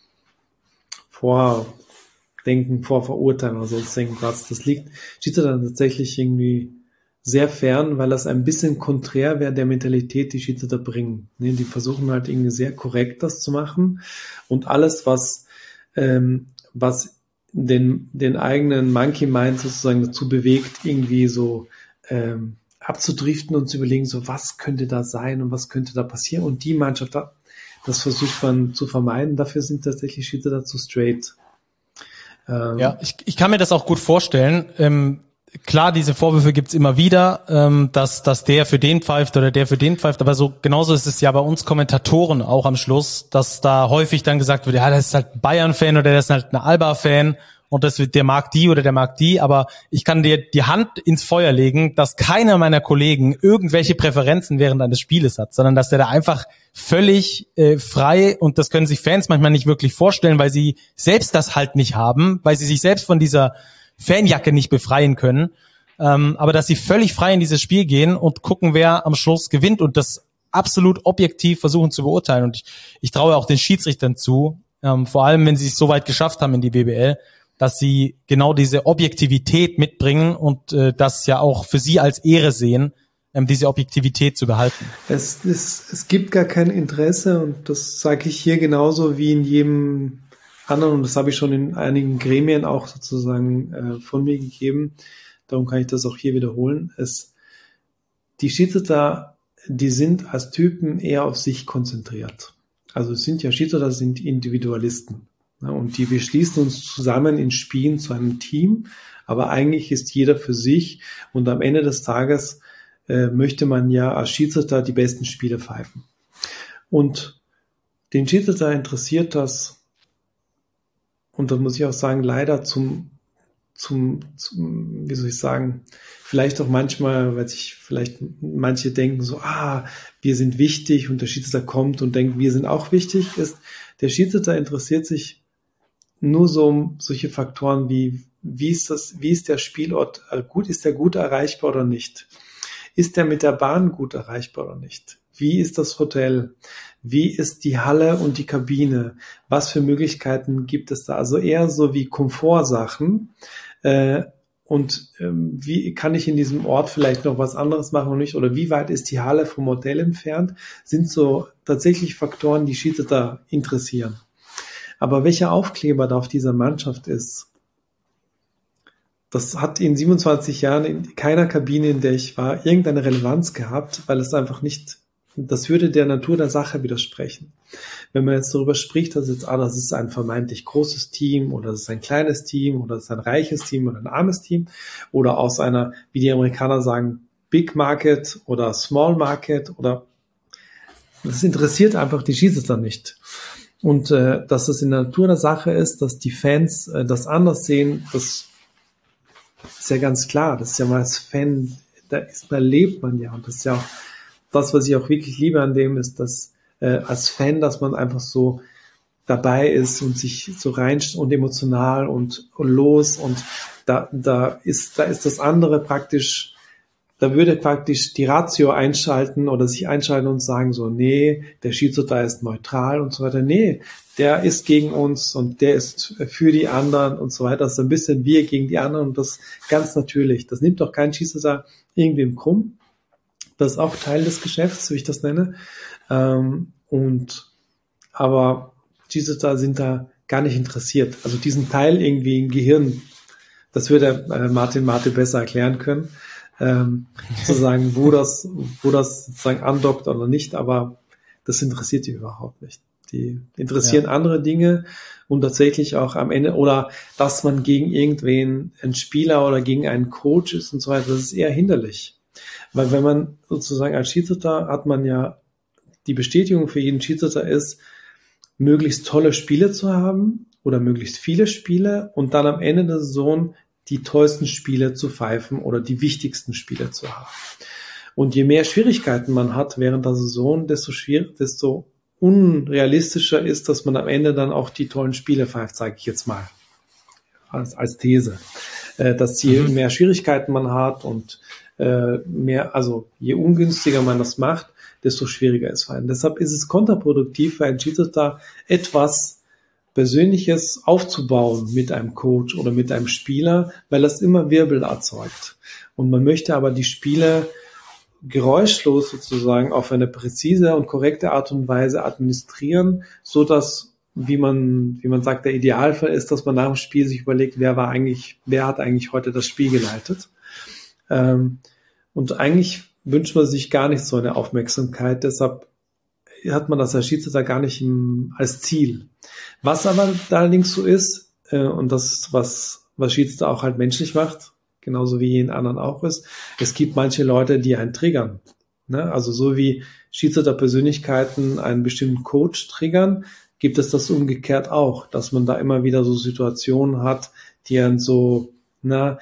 Vordenken, Vorverurteilen oder sonst irgendwas. Das liegt Schiedsrichter tatsächlich irgendwie sehr fern, weil das ein bisschen konträr wäre der Mentalität, die Schiedsrichter bringen. Ne? Die versuchen halt irgendwie sehr korrekt das zu machen und alles, was ähm, was den den eigenen Monkey Mind sozusagen dazu bewegt, irgendwie so ähm, abzudriften und zu überlegen, so was könnte da sein und was könnte da passieren. Und die Mannschaft, das versucht man zu vermeiden. Dafür sind tatsächlich Schiedsrichter zu straight. Ähm, ja, ich, ich kann mir das auch gut vorstellen. Ähm, klar, diese Vorwürfe gibt's immer wieder, ähm, dass dass der für den pfeift oder der für den pfeift. Aber so genauso ist es ja bei uns Kommentatoren auch am Schluss, dass da häufig dann gesagt wird, ja, das ist halt ein Bayern-Fan oder das ist halt ein Alba-Fan. Und das wird, der mag die oder der mag die, aber ich kann dir die Hand ins Feuer legen, dass keiner meiner Kollegen irgendwelche Präferenzen während eines Spieles hat, sondern dass der da einfach völlig äh, frei, und das können sich Fans manchmal nicht wirklich vorstellen, weil sie selbst das halt nicht haben, weil sie sich selbst von dieser Fanjacke nicht befreien können, ähm, aber dass sie völlig frei in dieses Spiel gehen und gucken, wer am Schluss gewinnt und das absolut objektiv versuchen zu beurteilen. Und ich, ich traue auch den Schiedsrichtern zu, ähm, vor allem wenn sie es so weit geschafft haben in die B B L, dass sie genau diese Objektivität mitbringen und äh, das ja auch für sie als Ehre sehen, ähm, diese Objektivität zu behalten. Es, es, es gibt gar kein Interesse, und das sage ich hier genauso wie in jedem anderen, und das habe ich schon in einigen Gremien auch sozusagen äh, von mir gegeben, darum kann ich das auch hier wiederholen. Es, die Schiedsrichter, die sind als Typen eher auf sich konzentriert. Also es sind ja Schiedsrichter, sind Individualisten. Und die, wir schließen uns zusammen in Spielen zu einem Team, aber eigentlich ist jeder für sich, und am Ende des Tages äh, möchte man ja als Schiedsrichter die besten Spiele pfeifen. Und den Schiedsrichter interessiert das, und da muss ich auch sagen, leider zum, zum, zum, wie soll ich sagen, vielleicht auch manchmal, weil sich vielleicht manche denken so, ah, wir sind wichtig, und der Schiedsrichter kommt und denkt, wir sind auch wichtig, ist, der Schiedsrichter interessiert sich nur so um solche Faktoren wie, wie ist das, wie ist der Spielort gut, ist der gut erreichbar oder nicht? Ist der mit der Bahn gut erreichbar oder nicht? Wie ist das Hotel? Wie ist die Halle und die Kabine? Was für Möglichkeiten gibt es da? Also eher so wie Komfortsachen. Äh, und ähm, wie kann ich in diesem Ort vielleicht noch was anderes machen oder nicht? Oder wie weit ist die Halle vom Hotel entfernt? Sind so tatsächlich Faktoren, die Schiedsrichter interessieren. Aber welcher Aufkleber da auf dieser Mannschaft ist, das hat in siebenundzwanzig Jahren in keiner Kabine, in der ich war, irgendeine Relevanz gehabt, weil es einfach nicht, das würde der Natur der Sache widersprechen. Wenn man jetzt darüber spricht, dass jetzt, ah, das ist ein vermeintlich großes Team oder das ist ein kleines Team oder das ist ein reiches Team oder ein armes Team oder aus einer, wie die Amerikaner sagen, Big Market oder Small Market oder das interessiert einfach die Schiedsrichter nicht. Und äh, dass das in der Natur der Sache ist, dass die Fans äh, das anders sehen, das ist ja ganz klar. Das ist ja mal als Fan, da, ist, da lebt man ja. Und das ist ja auch das, was ich auch wirklich liebe an dem, ist, dass äh, als Fan, dass man einfach so dabei ist und sich so rein und emotional und, und los und da, da ist, da ist das andere praktisch, da würde praktisch die Ratio einschalten oder sich einschalten und sagen so, nee, der Schiedsrichter ist neutral und so weiter. Nee, der ist gegen uns und der ist für die anderen und so weiter. Das ist ein bisschen wir gegen die anderen und das ganz natürlich. Das nimmt doch kein Schiedsrichter irgendwem krumm. Das ist auch Teil des Geschäfts, wie ich das nenne. Ähm, und, aber Schiedsrichter sind da gar nicht interessiert. Also diesen Teil irgendwie im Gehirn, das würde äh, Martin Martin besser erklären können, ähm, sozusagen, wo das, wo das sozusagen andockt oder nicht, aber das interessiert die überhaupt nicht. Die interessieren ja. andere Dinge und tatsächlich auch am Ende, oder dass man gegen irgendwen, einen Spieler oder gegen einen Coach ist und so weiter, das ist eher hinderlich. Weil wenn man sozusagen als Schiedsrichter hat man ja, die Bestätigung für jeden Schiedsrichter ist, möglichst tolle Spiele zu haben oder möglichst viele Spiele und dann am Ende der Saison die tollsten Spiele zu pfeifen oder die wichtigsten Spiele zu haben. Und je mehr Schwierigkeiten man hat während der Saison, desto schwierig, desto unrealistischer ist, dass man am Ende dann auch die tollen Spiele pfeift, sage ich jetzt mal als, als These. Äh, dass je mhm. mehr Schwierigkeiten man hat und äh, mehr, also je ungünstiger man das macht, desto schwieriger ist es für einen. Deshalb ist es kontraproduktiv für einen Schiedsrichter, etwas Persönliches aufzubauen mit einem Coach oder mit einem Spieler, weil das immer Wirbel erzeugt. Und man möchte aber die Spiele geräuschlos sozusagen auf eine präzise und korrekte Art und Weise administrieren, so dass, wie man, wie man sagt, der Idealfall ist, dass man nach dem Spiel sich überlegt, wer war eigentlich, wer hat eigentlich heute das Spiel geleitet. Ähm, und eigentlich wünscht man sich gar nicht so eine Aufmerksamkeit, deshalb hat man das als Schiedsrichter gar nicht im, als Ziel. Was aber allerdings so ist, äh, und das, was, was Schiedsrichter auch halt menschlich macht, genauso wie jeden anderen auch ist, es gibt manche Leute, die einen triggern. Ne? Also so wie Schiedsrichter-Persönlichkeiten einen bestimmten Coach triggern, gibt es das umgekehrt auch, dass man da immer wieder so Situationen hat, die dann so, na,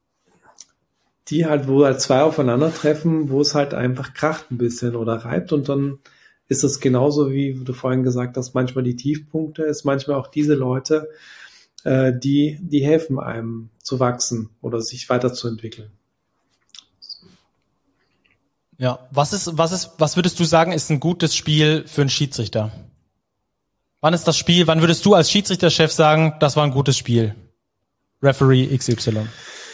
die halt, wo halt zwei aufeinandertreffen, wo es halt einfach kracht ein bisschen oder reibt und dann ist es genauso, wie du vorhin gesagt hast, manchmal die Tiefpunkte, ist manchmal auch diese Leute, äh, die, die helfen einem zu wachsen oder sich weiterzuentwickeln. Ja, was ist, was ist, was würdest du sagen, ist ein gutes Spiel für einen Schiedsrichter? Wann ist das Spiel, wann würdest du als Schiedsrichterchef sagen, das war ein gutes Spiel? Referee X Y.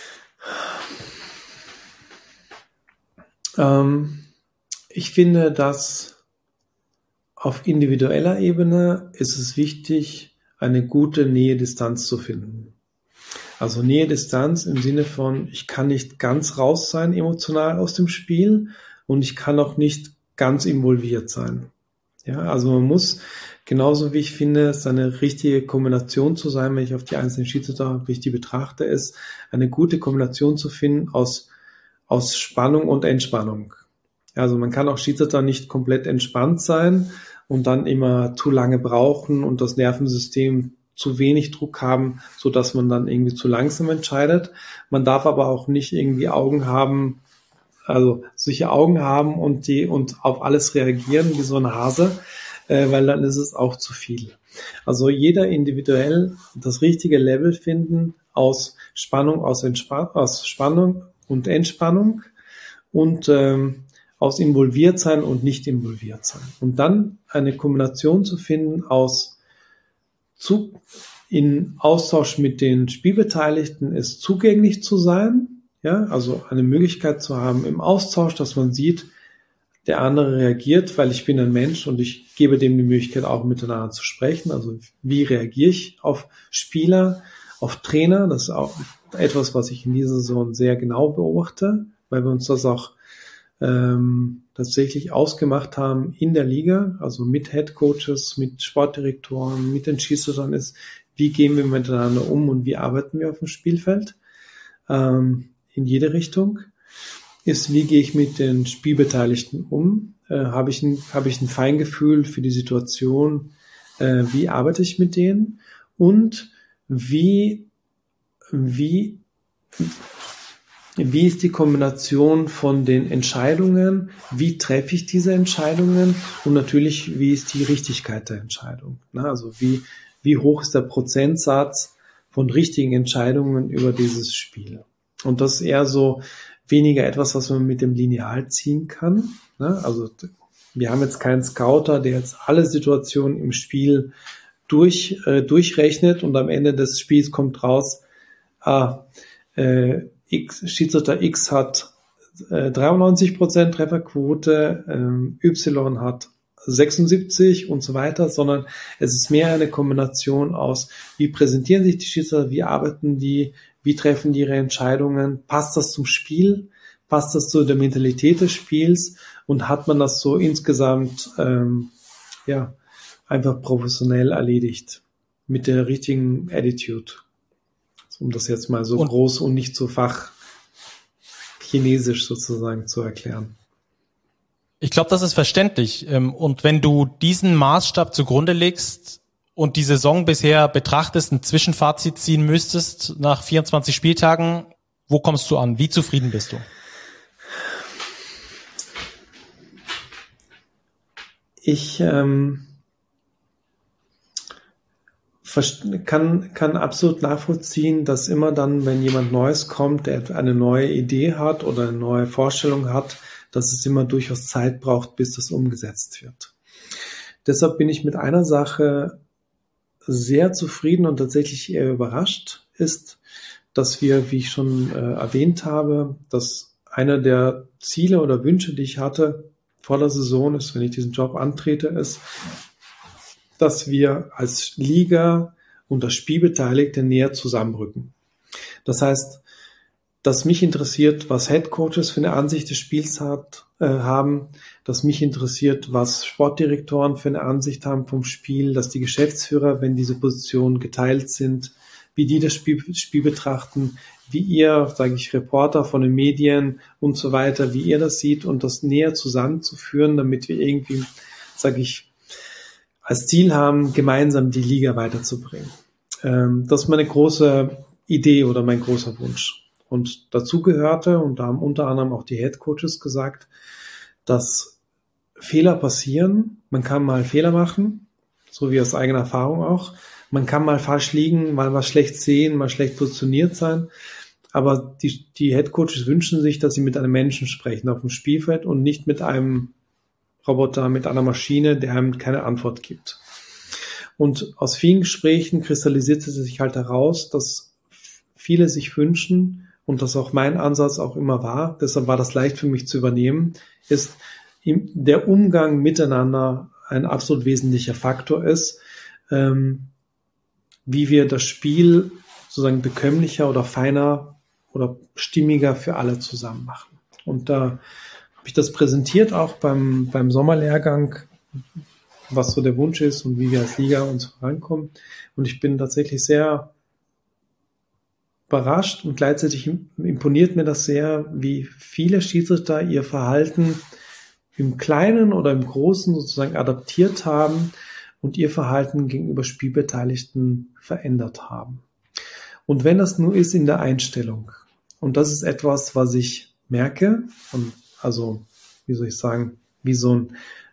Ähm, ich finde, dass auf individueller Ebene ist es wichtig, eine gute Nähe-Distanz zu finden. Also Nähe-Distanz im Sinne von, ich kann nicht ganz raus sein emotional aus dem Spiel und ich kann auch nicht ganz involviert sein. Ja, also man muss, genauso wie ich finde, es eine richtige Kombination zu sein, wenn ich auf die einzelnen Schiedsrichter richtig betrachte, ist eine gute Kombination zu finden aus, aus Spannung und Entspannung. Also man kann auch Schiedsrichter nicht komplett entspannt sein und dann immer zu lange brauchen und das Nervensystem zu wenig Druck haben, so dass man dann irgendwie zu langsam entscheidet. Man darf aber auch nicht irgendwie Augen haben, also solche Augen haben und die und auf alles reagieren wie so ein Hase, äh, weil dann ist es auch zu viel. Also jeder individuell das richtige Level finden aus Spannung, aus, Entspann- aus Spannung und Entspannung und ähm, aus involviert sein und nicht involviert sein. Und dann eine Kombination zu finden aus zu, in Austausch mit den Spielbeteiligten ist zugänglich zu sein, ja, also eine Möglichkeit zu haben im Austausch, dass man sieht, der andere reagiert, weil ich bin ein Mensch und ich gebe dem die Möglichkeit auch miteinander zu sprechen. Also wie reagiere ich auf Spieler, auf Trainer? Das ist auch etwas, was ich in dieser Saison sehr genau beobachte, weil wir uns das auch ähm, tatsächlich ausgemacht haben in der Liga, also mit Headcoaches, mit Sportdirektoren, mit den Schiedsrichtern ist, wie gehen wir miteinander um und wie arbeiten wir auf dem Spielfeld, ähm, in jede Richtung. ist, wie gehe ich mit den Spielbeteiligten um? Äh, habe ich ein, habe ich ein Feingefühl für die Situation? Äh, wie arbeite ich mit denen? Und wie, wie, wie ist die Kombination von den Entscheidungen? Wie treffe ich diese Entscheidungen? Und natürlich, wie ist die Richtigkeit der Entscheidung? Na, also wie, wie hoch ist der Prozentsatz von richtigen Entscheidungen über dieses Spiel? Und das ist eher so weniger etwas, was man mit dem Lineal ziehen kann. Na, also wir haben jetzt keinen Scouter, der jetzt alle Situationen im Spiel durch, äh, durchrechnet und am Ende des Spiels kommt raus, ah, äh, X, Schiedsrichter X hat äh, dreiundneunzig Prozent Trefferquote, ähm, Y hat sechsundsiebzig und so weiter, sondern es ist mehr eine Kombination aus, wie präsentieren sich die Schiedsrichter, wie arbeiten die, wie treffen die ihre Entscheidungen, passt das zum Spiel, passt das zu der Mentalität des Spiels und hat man das so insgesamt ähm, ja einfach professionell erledigt mit der richtigen Attitude, um das jetzt mal so und groß und nicht so fachchinesisch sozusagen zu erklären. Ich glaube, das ist verständlich. Und wenn du diesen Maßstab zugrunde legst und die Saison bisher betrachtest, ein Zwischenfazit ziehen müsstest nach vierundzwanzig Spieltagen, wo kommst du an? Wie zufrieden bist du? Ich ähm, kann, kann absolut nachvollziehen, dass immer dann, wenn jemand Neues kommt, der eine neue Idee hat oder eine neue Vorstellung hat, dass es immer durchaus Zeit braucht, bis das umgesetzt wird. Deshalb bin ich mit einer Sache sehr zufrieden und tatsächlich eher überrascht, ist, dass wir, wie ich schon äh, erwähnt habe, dass einer der Ziele oder Wünsche, die ich hatte vor der Saison ist, wenn ich diesen Job antrete, ist, dass wir als Liga und das Spielbeteiligte näher zusammenrücken. Das heißt, dass mich interessiert, was Headcoaches für eine Ansicht des Spiels hat, äh, haben, dass mich interessiert, was Sportdirektoren für eine Ansicht haben vom Spiel, dass die Geschäftsführer, wenn diese Positionen geteilt sind, wie die das Spiel, Spiel betrachten, wie ihr, sage ich, Reporter von den Medien und so weiter, wie ihr das seht und das näher zusammenzuführen, damit wir irgendwie, sage ich, als Ziel haben, gemeinsam die Liga weiterzubringen. Ähm, das ist meine große Idee oder mein großer Wunsch. Und dazu gehörte, und da haben unter anderem auch die Headcoaches gesagt, dass Fehler passieren. Man kann mal Fehler machen, so wie aus eigener Erfahrung auch. Man kann mal falsch liegen, mal was schlecht sehen, mal schlecht positioniert sein. Aber die, die Headcoaches wünschen sich, dass sie mit einem Menschen sprechen auf dem Spielfeld und nicht mit einem Roboter, mit einer Maschine, der einem keine Antwort gibt. Und aus vielen Gesprächen kristallisierte sich halt heraus, dass viele sich wünschen, und das auch mein Ansatz auch immer war, deshalb war das leicht für mich zu übernehmen, ist der Umgang miteinander ein absolut wesentlicher Faktor ist, ähm, wie wir das Spiel sozusagen bekömmlicher oder feiner oder stimmiger für alle zusammen machen. Und da habe ich das präsentiert auch beim, beim Sommerlehrgang, was so der Wunsch ist und wie wir als Liga uns vorankommen. Und ich bin tatsächlich sehr überrascht und gleichzeitig imponiert mir das sehr, wie viele Schiedsrichter ihr Verhalten im Kleinen oder im Großen sozusagen adaptiert haben und ihr Verhalten gegenüber Spielbeteiligten verändert haben. Und wenn das nur ist in der Einstellung, und das ist etwas, was ich merke, und also, wie soll ich sagen, wie so ein,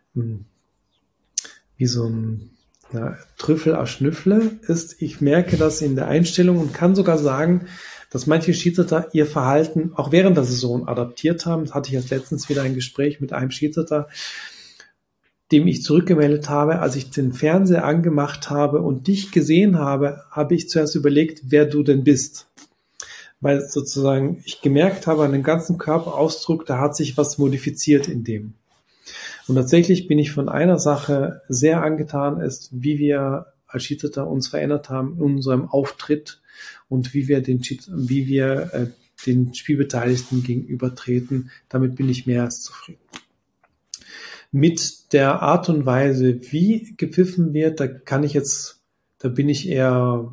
wie so ein ja, Trüffel aus Schnüffle ist, ich merke das in der Einstellung und kann sogar sagen, dass manche Schiedsrichter ihr Verhalten auch während der Saison adaptiert haben. Das hatte ich jetzt letztens wieder ein Gespräch mit einem Schiedsrichter, dem ich zurückgemeldet habe, als ich den Fernseher angemacht habe und dich gesehen habe, habe ich zuerst überlegt, wer du denn bist. Weil sozusagen ich gemerkt habe an dem ganzen Körperausdruck, da hat sich was modifiziert in dem. Und tatsächlich bin ich von einer Sache sehr angetan, ist, wie wir als Schiedsrichter uns verändert haben in unserem Auftritt und wie wir den, wie wir äh, den Spielbeteiligten gegenübertreten. Damit bin ich mehr als zufrieden. Mit der Art und Weise, wie gepfiffen wird, da kann ich jetzt, da bin ich eher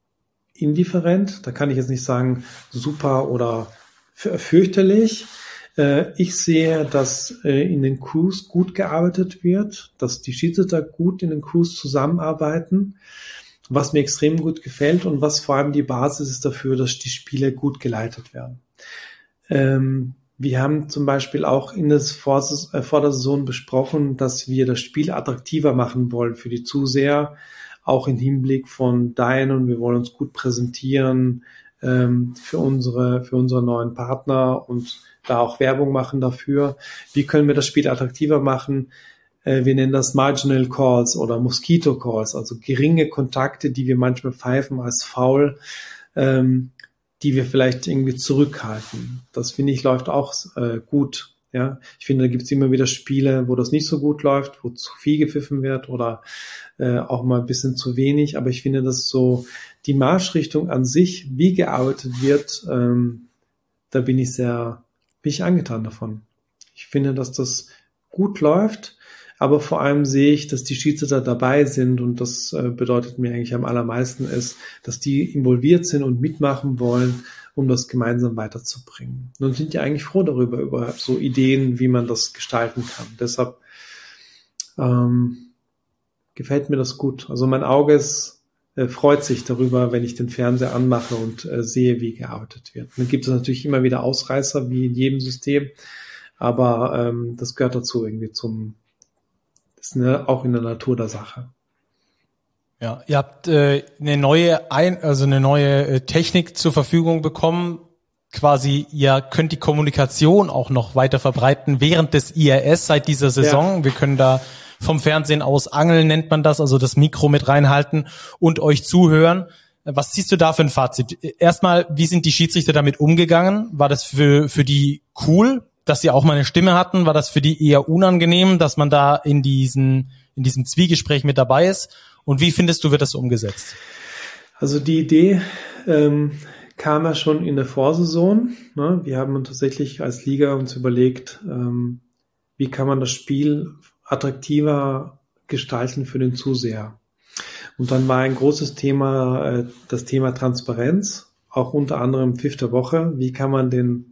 indifferent. Da kann ich jetzt nicht sagen super oder fürchterlich. Äh, ich sehe, dass äh, in den Crews gut gearbeitet wird, dass die Schiedsrichter gut in den Crews zusammenarbeiten, was mir extrem gut gefällt und was vor allem die Basis ist dafür, dass die Spiele gut geleitet werden. Ähm, wir haben zum Beispiel auch in der Vor- äh, vor der Saison besprochen, dass wir das Spiel attraktiver machen wollen für die Zuseher, auch im Hinblick von Dein, und wir wollen uns gut präsentieren ähm, für unsere für unsere neuen Partner und da auch Werbung machen dafür. Wie können wir das Spiel attraktiver machen? Wir nennen das Marginal Calls oder Mosquito Calls, also geringe Kontakte, die wir manchmal pfeifen als Foul, ähm, die wir vielleicht irgendwie zurückhalten. Das, finde ich, läuft auch äh, gut. Ja, ich finde, da gibt es immer wieder Spiele, wo das nicht so gut läuft, wo zu viel gepfiffen wird oder äh, auch mal ein bisschen zu wenig. Aber ich finde, dass so die Marschrichtung an sich, wie gearbeitet wird, ähm, da bin ich sehr, bin ich angetan davon. Ich finde, dass das gut läuft. Aber vor allem sehe ich, dass die Schiedsrichter dabei sind und das äh, bedeutet mir eigentlich am allermeisten ist, dass die involviert sind und mitmachen wollen, um das gemeinsam weiterzubringen. Nun sind die eigentlich froh darüber, über so Ideen, wie man das gestalten kann. Deshalb ähm, gefällt mir das gut. Also mein Auge ist, äh, freut sich darüber, wenn ich den Fernseher anmache und äh, sehe, wie gearbeitet wird. Dann gibt es natürlich immer wieder Ausreißer, wie in jedem System, aber ähm, das gehört dazu irgendwie zum ist ne, auch in der Natur der Sache. Ja, ihr habt äh, eine neue ein, also eine neue äh, Technik zur Verfügung bekommen. Quasi, ihr könnt die Kommunikation auch noch weiter verbreiten während des I R S seit dieser Saison. Ja. Wir können da vom Fernsehen aus angeln, nennt man das, also das Mikro mit reinhalten und euch zuhören. Was ziehst du da für ein Fazit? Erstmal, wie sind die Schiedsrichter damit umgegangen? War das für für die cool, dass sie auch mal eine Stimme hatten? War das für die eher unangenehm, dass man da in diesen in diesem Zwiegespräch mit dabei ist? Und wie findest du, wird das umgesetzt? Also die Idee ähm, kam ja schon in der Vorsaison. Ne? Wir haben uns tatsächlich als Liga uns überlegt, ähm, wie kann man das Spiel attraktiver gestalten für den Zuseher. Und dann war ein großes Thema äh, das Thema Transparenz, auch unter anderem Pfiff der Woche. Wie kann man den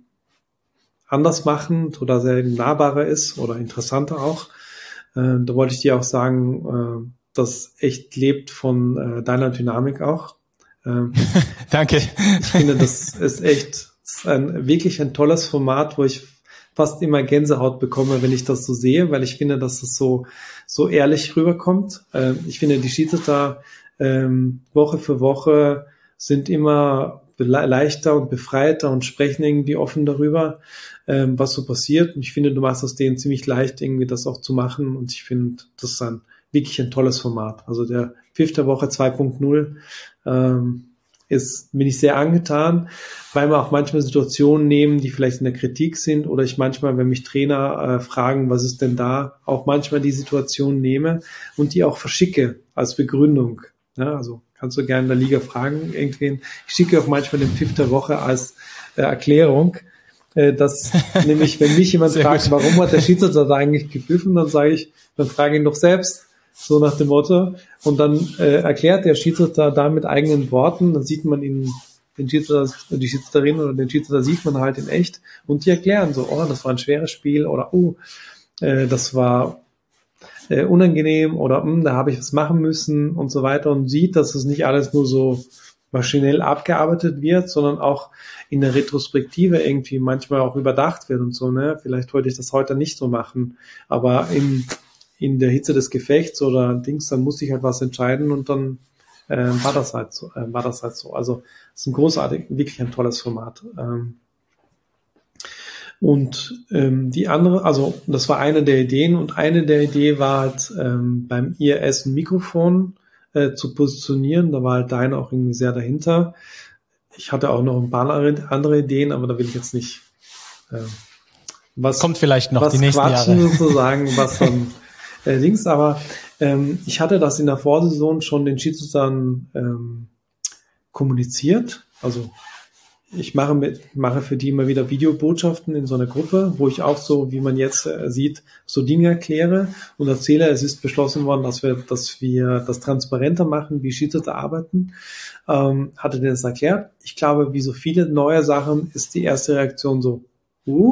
anders machen, sodass er nahbarer ist oder interessanter auch. Äh, da wollte ich dir auch sagen, äh, das echt lebt von äh, deiner Dynamik auch. Ähm, Danke. Ich finde, das ist echt das ist ein, wirklich ein tolles Format, wo ich fast immer Gänsehaut bekomme, wenn ich das so sehe, weil ich finde, dass es so so ehrlich rüberkommt. Äh, ich finde, die Schiedsrichter ähm, Woche für Woche sind immer leichter und befreiter und sprechen irgendwie offen darüber, ähm, was so passiert. Und ich finde, du machst es denen ziemlich leicht, irgendwie das auch zu machen. Und ich finde, das ist ein wirklich ein tolles Format. Also der Pfiff der Woche zwei Punkt null ähm, ist, bin ich sehr angetan, weil wir auch manchmal Situationen nehmen, die vielleicht in der Kritik sind, oder ich manchmal, wenn mich Trainer äh, fragen, was ist denn da, auch manchmal die Situation nehme und die auch verschicke als Begründung. Ja, also kannst du gerne in der Liga fragen, irgendwen. Ich schicke auch manchmal den Pfiff der Woche als äh, Erklärung, äh, dass nämlich, wenn mich jemand fragt, warum hat der Schiedsrichter da eigentlich gepfiffen, dann sage ich, dann frage ihn doch selbst, so nach dem Motto. Und dann äh, erklärt der Schiedsrichter da mit eigenen Worten, dann sieht man ihn, den Schiedsrichter, die Schiedsrichterin oder den Schiedsrichter sieht man halt in echt und die erklären so, oh, das war ein schweres Spiel oder oh, äh, das war Äh, unangenehm oder mh, da habe ich was machen müssen und so weiter, und sieht, dass es nicht alles nur so maschinell abgearbeitet wird, sondern auch in der Retrospektive irgendwie manchmal auch überdacht wird und so, ne? Vielleicht wollte ich das heute nicht so machen, aber in, in der Hitze des Gefechts oder Dings, dann musste ich halt was entscheiden und dann äh, war das halt so, äh, war das halt so. Also es ist ein großartig, wirklich ein tolles Format. Ähm, Und ähm, die andere, also das war eine der Ideen, und eine der Ideen war halt ähm, beim I R S ein Mikrofon äh, zu positionieren. Da war halt deine auch irgendwie sehr dahinter. Ich hatte auch noch ein paar andere Ideen, aber da will ich jetzt nicht äh, was kommt vielleicht noch was die nächsten quatschen Jahre sozusagen, was dann äh, links. Aber ähm, ich hatte das in der Vorsaison schon den Schiedsrichtern ähm, kommuniziert. Also ich mache mit, mache für die immer wieder Videobotschaften in so einer Gruppe, wo ich auch so, wie man jetzt äh, sieht, so Dinge erkläre und erzähle, es ist beschlossen worden, dass wir, dass wir das transparenter machen, wie Schiedsrichter arbeiten. Ähm, hatte denen das erklärt. Ich glaube, wie so viele neue Sachen ist die erste Reaktion so, uh,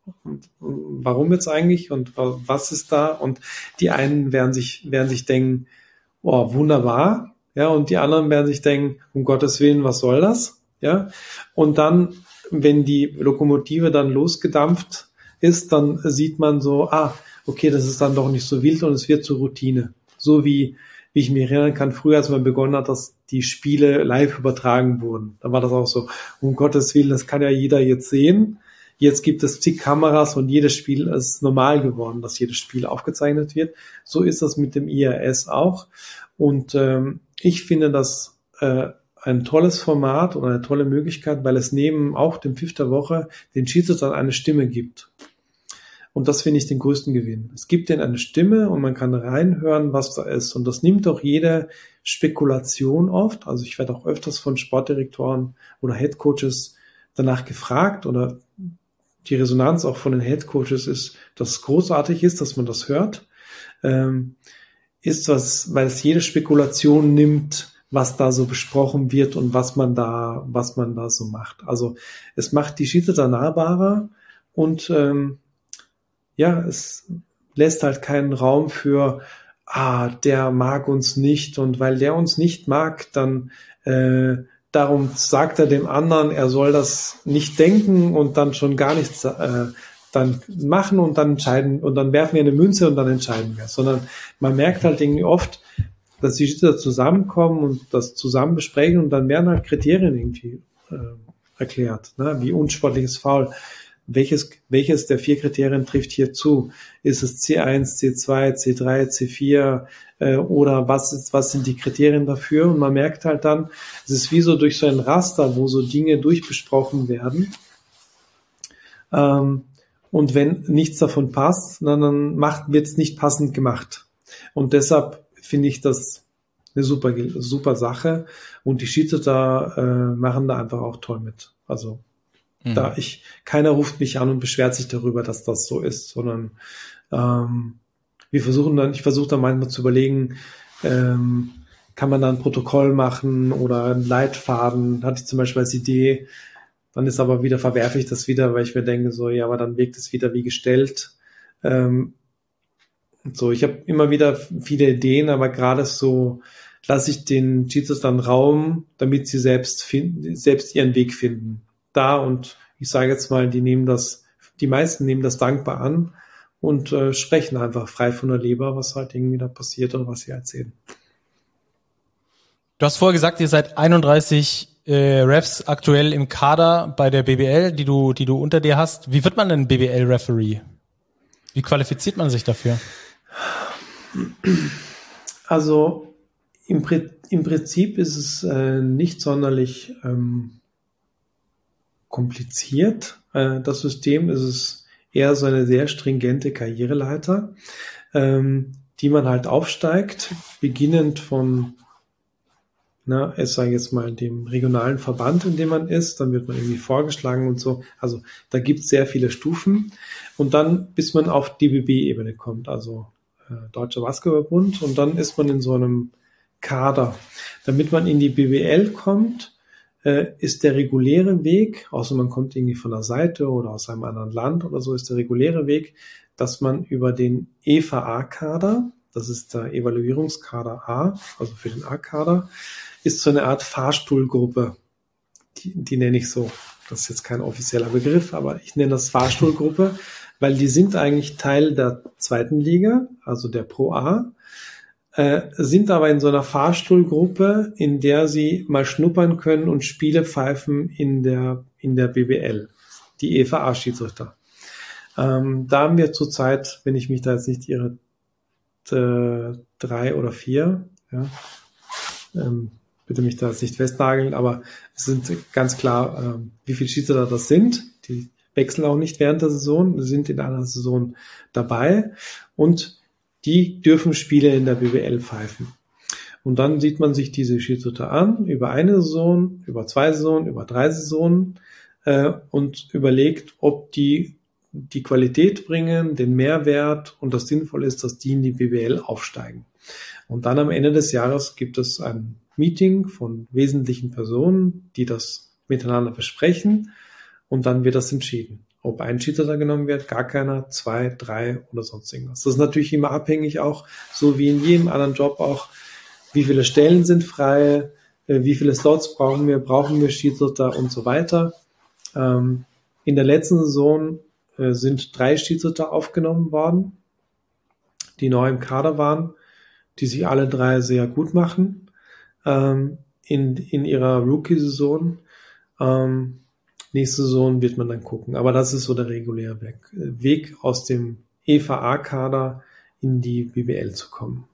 Und warum jetzt eigentlich und was ist da? Und die einen werden sich, werden sich denken, oh, wunderbar, ja, und die anderen werden sich denken, um Gottes Willen, was soll das? Ja, und dann, wenn die Lokomotive dann losgedampft ist, dann sieht man so, ah, okay, das ist dann doch nicht so wild und es wird zur Routine. So wie, wie ich mich erinnern kann, früher, als man begonnen hat, dass die Spiele live übertragen wurden. Da war das auch so, um Gottes Willen, das kann ja jeder jetzt sehen. Jetzt gibt es zig Kameras und jedes Spiel ist normal geworden, dass jedes Spiel aufgezeichnet wird. So ist das mit dem I R S auch. Und ähm, ich finde das äh, ein tolles Format und eine tolle Möglichkeit, weil es neben auch dem Pfiff der Woche den Schiedsrichtern eine Stimme gibt. Und das finde ich den größten Gewinn. Es gibt denen eine Stimme und man kann reinhören, was da ist. Und das nimmt auch jede Spekulation oft. Also ich werde auch öfters von Sportdirektoren oder Headcoaches danach gefragt oder die Resonanz auch von den Headcoaches ist, dass es großartig ist, dass man das hört, ähm, ist was, weil es jede Spekulation nimmt, was da so besprochen wird und was man da, was man da so macht. Also es macht die Schiedsrichter nahbarer und ähm, ja, es lässt halt keinen Raum für, ah, der mag uns nicht und weil der uns nicht mag, dann äh, darum sagt er dem anderen, er soll das nicht denken und dann schon gar nichts äh, dann machen und dann entscheiden und dann werfen wir eine Münze und dann entscheiden wir. Sondern man merkt halt irgendwie oft, dass die Schiedsrichter zusammenkommen und das zusammen besprechen und dann werden halt Kriterien irgendwie äh, erklärt, ne? Wie unsportliches Foul. Welches, welches der vier Kriterien trifft hier zu? Ist es C eins, C zwei, C drei, C vier äh, oder was ist, was sind die Kriterien dafür? Und man merkt halt dann, es ist wie so durch so ein Raster, wo so Dinge durchbesprochen werden. Ähm, und wenn nichts davon passt, dann, dann macht, wird es nicht passend gemacht. Und deshalb finde ich das eine super, super Sache. Und die Schiedsrichter äh, machen da einfach auch toll mit. Also Da ich, keiner ruft mich an und beschwert sich darüber, dass das so ist, sondern ähm, wir versuchen dann, ich versuche dann manchmal zu überlegen, ähm, kann man da ein Protokoll machen oder einen Leitfaden, hatte ich zum Beispiel als Idee, dann ist aber wieder, verwerfe ich das wieder, weil ich mir denke, so, ja, aber dann wirkt es wieder wie gestellt. Ähm, so, ich habe immer wieder viele Ideen, aber gerade so lasse ich den Schiedsrichtern Raum, damit sie selbst finden, selbst ihren Weg finden. Da und ich sage jetzt mal, die nehmen das, die meisten nehmen das dankbar an und äh, sprechen einfach frei von der Leber, was halt irgendwie da passiert oder was sie erzählen. Du hast vorher gesagt, ihr seid einunddreißig äh, Refs aktuell im Kader bei der B B L, die du, die du unter dir hast. Wie wird man denn B B L-Referee? Wie qualifiziert man sich dafür? Also im, im Prinzip ist es äh, nicht sonderlich ähm, kompliziert. Äh, das System ist es eher so eine sehr stringente Karriereleiter, ähm, die man halt aufsteigt, beginnend von, na, ich sage jetzt mal, dem regionalen Verband, in dem man ist, dann wird man irgendwie vorgeschlagen und so. Also da gibt es sehr viele Stufen und dann, bis man auf D B B-Ebene kommt, also äh, Deutscher Basketballbund, und dann ist man in so einem Kader. Damit man in die B B L kommt, ist der reguläre Weg, außer man kommt irgendwie von der Seite oder aus einem anderen Land oder so, ist der reguläre Weg, dass man über den E V A-Kader, das ist der Evaluierungskader A, also für den A-Kader, ist so eine Art Fahrstuhlgruppe. Die, die nenne ich so. Das ist jetzt kein offizieller Begriff, aber ich nenne das Fahrstuhlgruppe, weil die sind eigentlich Teil der zweiten Liga, also der Pro A, Äh, sind aber in so einer Fahrstuhlgruppe, in der sie mal schnuppern können und Spiele pfeifen in der in der B B L, die E V A-Schiedsrichter. Ähm, da haben wir zurzeit, wenn ich mich da jetzt nicht irre, äh, drei oder vier, ja, ähm, bitte mich da jetzt nicht festnageln, aber es sind ganz klar, äh, wie viele Schiedsrichter das sind. Die wechseln auch nicht während der Saison, sind in einer Saison dabei und die dürfen Spiele in der B B L pfeifen. Und dann sieht man sich diese Schiedsrichter an, über eine Saison, über zwei Saisonen, über drei Saisonen äh, und überlegt, ob die die Qualität bringen, den Mehrwert und das sinnvoll ist, dass die in die B B L aufsteigen. Und dann am Ende des Jahres gibt es ein Meeting von wesentlichen Personen, die das miteinander besprechen und dann wird das entschieden. ob ein Schiedsrichter genommen wird, gar keiner, zwei, drei oder sonst irgendwas. Das ist natürlich immer abhängig auch, so wie in jedem anderen Job auch, wie viele Stellen sind frei, äh, wie viele Slots brauchen wir, brauchen wir Schiedsrichter und so weiter. Ähm, in der letzten Saison äh, sind drei Schiedsrichter aufgenommen worden, die neu im Kader waren, die sich alle drei sehr gut machen ähm, in, in ihrer Rookie-Saison. Ähm, nächste Saison wird man dann gucken. Aber das ist so der reguläre Weg, Weg aus dem E V A-Kader in die B B L zu kommen.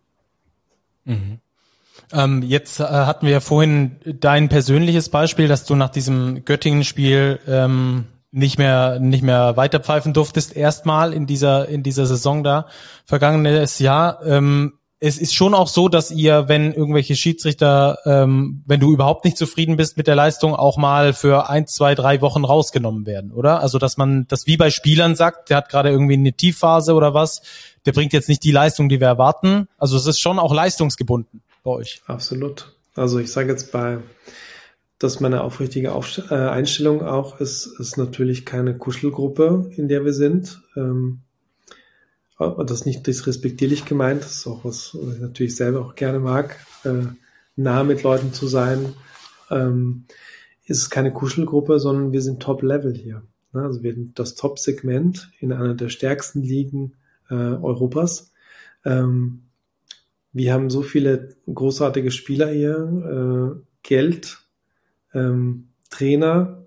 Mhm. Ähm, jetzt äh, hatten wir ja vorhin dein persönliches Beispiel, dass du nach diesem Göttingen-Spiel ähm, nicht mehr nicht mehr weiterpfeifen durftest, erstmal in dieser in dieser Saison da, vergangenes Jahr. Ähm, es ist schon auch so, dass ihr, wenn irgendwelche Schiedsrichter, ähm, wenn du überhaupt nicht zufrieden bist mit der Leistung, auch mal für ein, zwei, drei Wochen rausgenommen werden, oder? Also dass man das wie bei Spielern sagt, der hat gerade irgendwie eine Tiefphase oder was, der bringt jetzt nicht die Leistung, die wir erwarten. Also es ist schon auch leistungsgebunden bei euch. Absolut. Also ich sage jetzt bei, dass meine aufrichtige Aufst- äh, Einstellung auch ist, ist natürlich keine Kuschelgruppe, in der wir sind. Ähm, das ist nicht disrespektierlich gemeint, das ist auch was, was ich natürlich selber auch gerne mag, äh, nah mit Leuten zu sein. Ähm, ist es keine Kuschelgruppe, sondern wir sind Top-Level hier. Ne? Also wir sind das Top-Segment in einer der stärksten Ligen äh, Europas. Ähm, wir haben so viele großartige Spieler hier, äh, Geld, ähm, Trainer,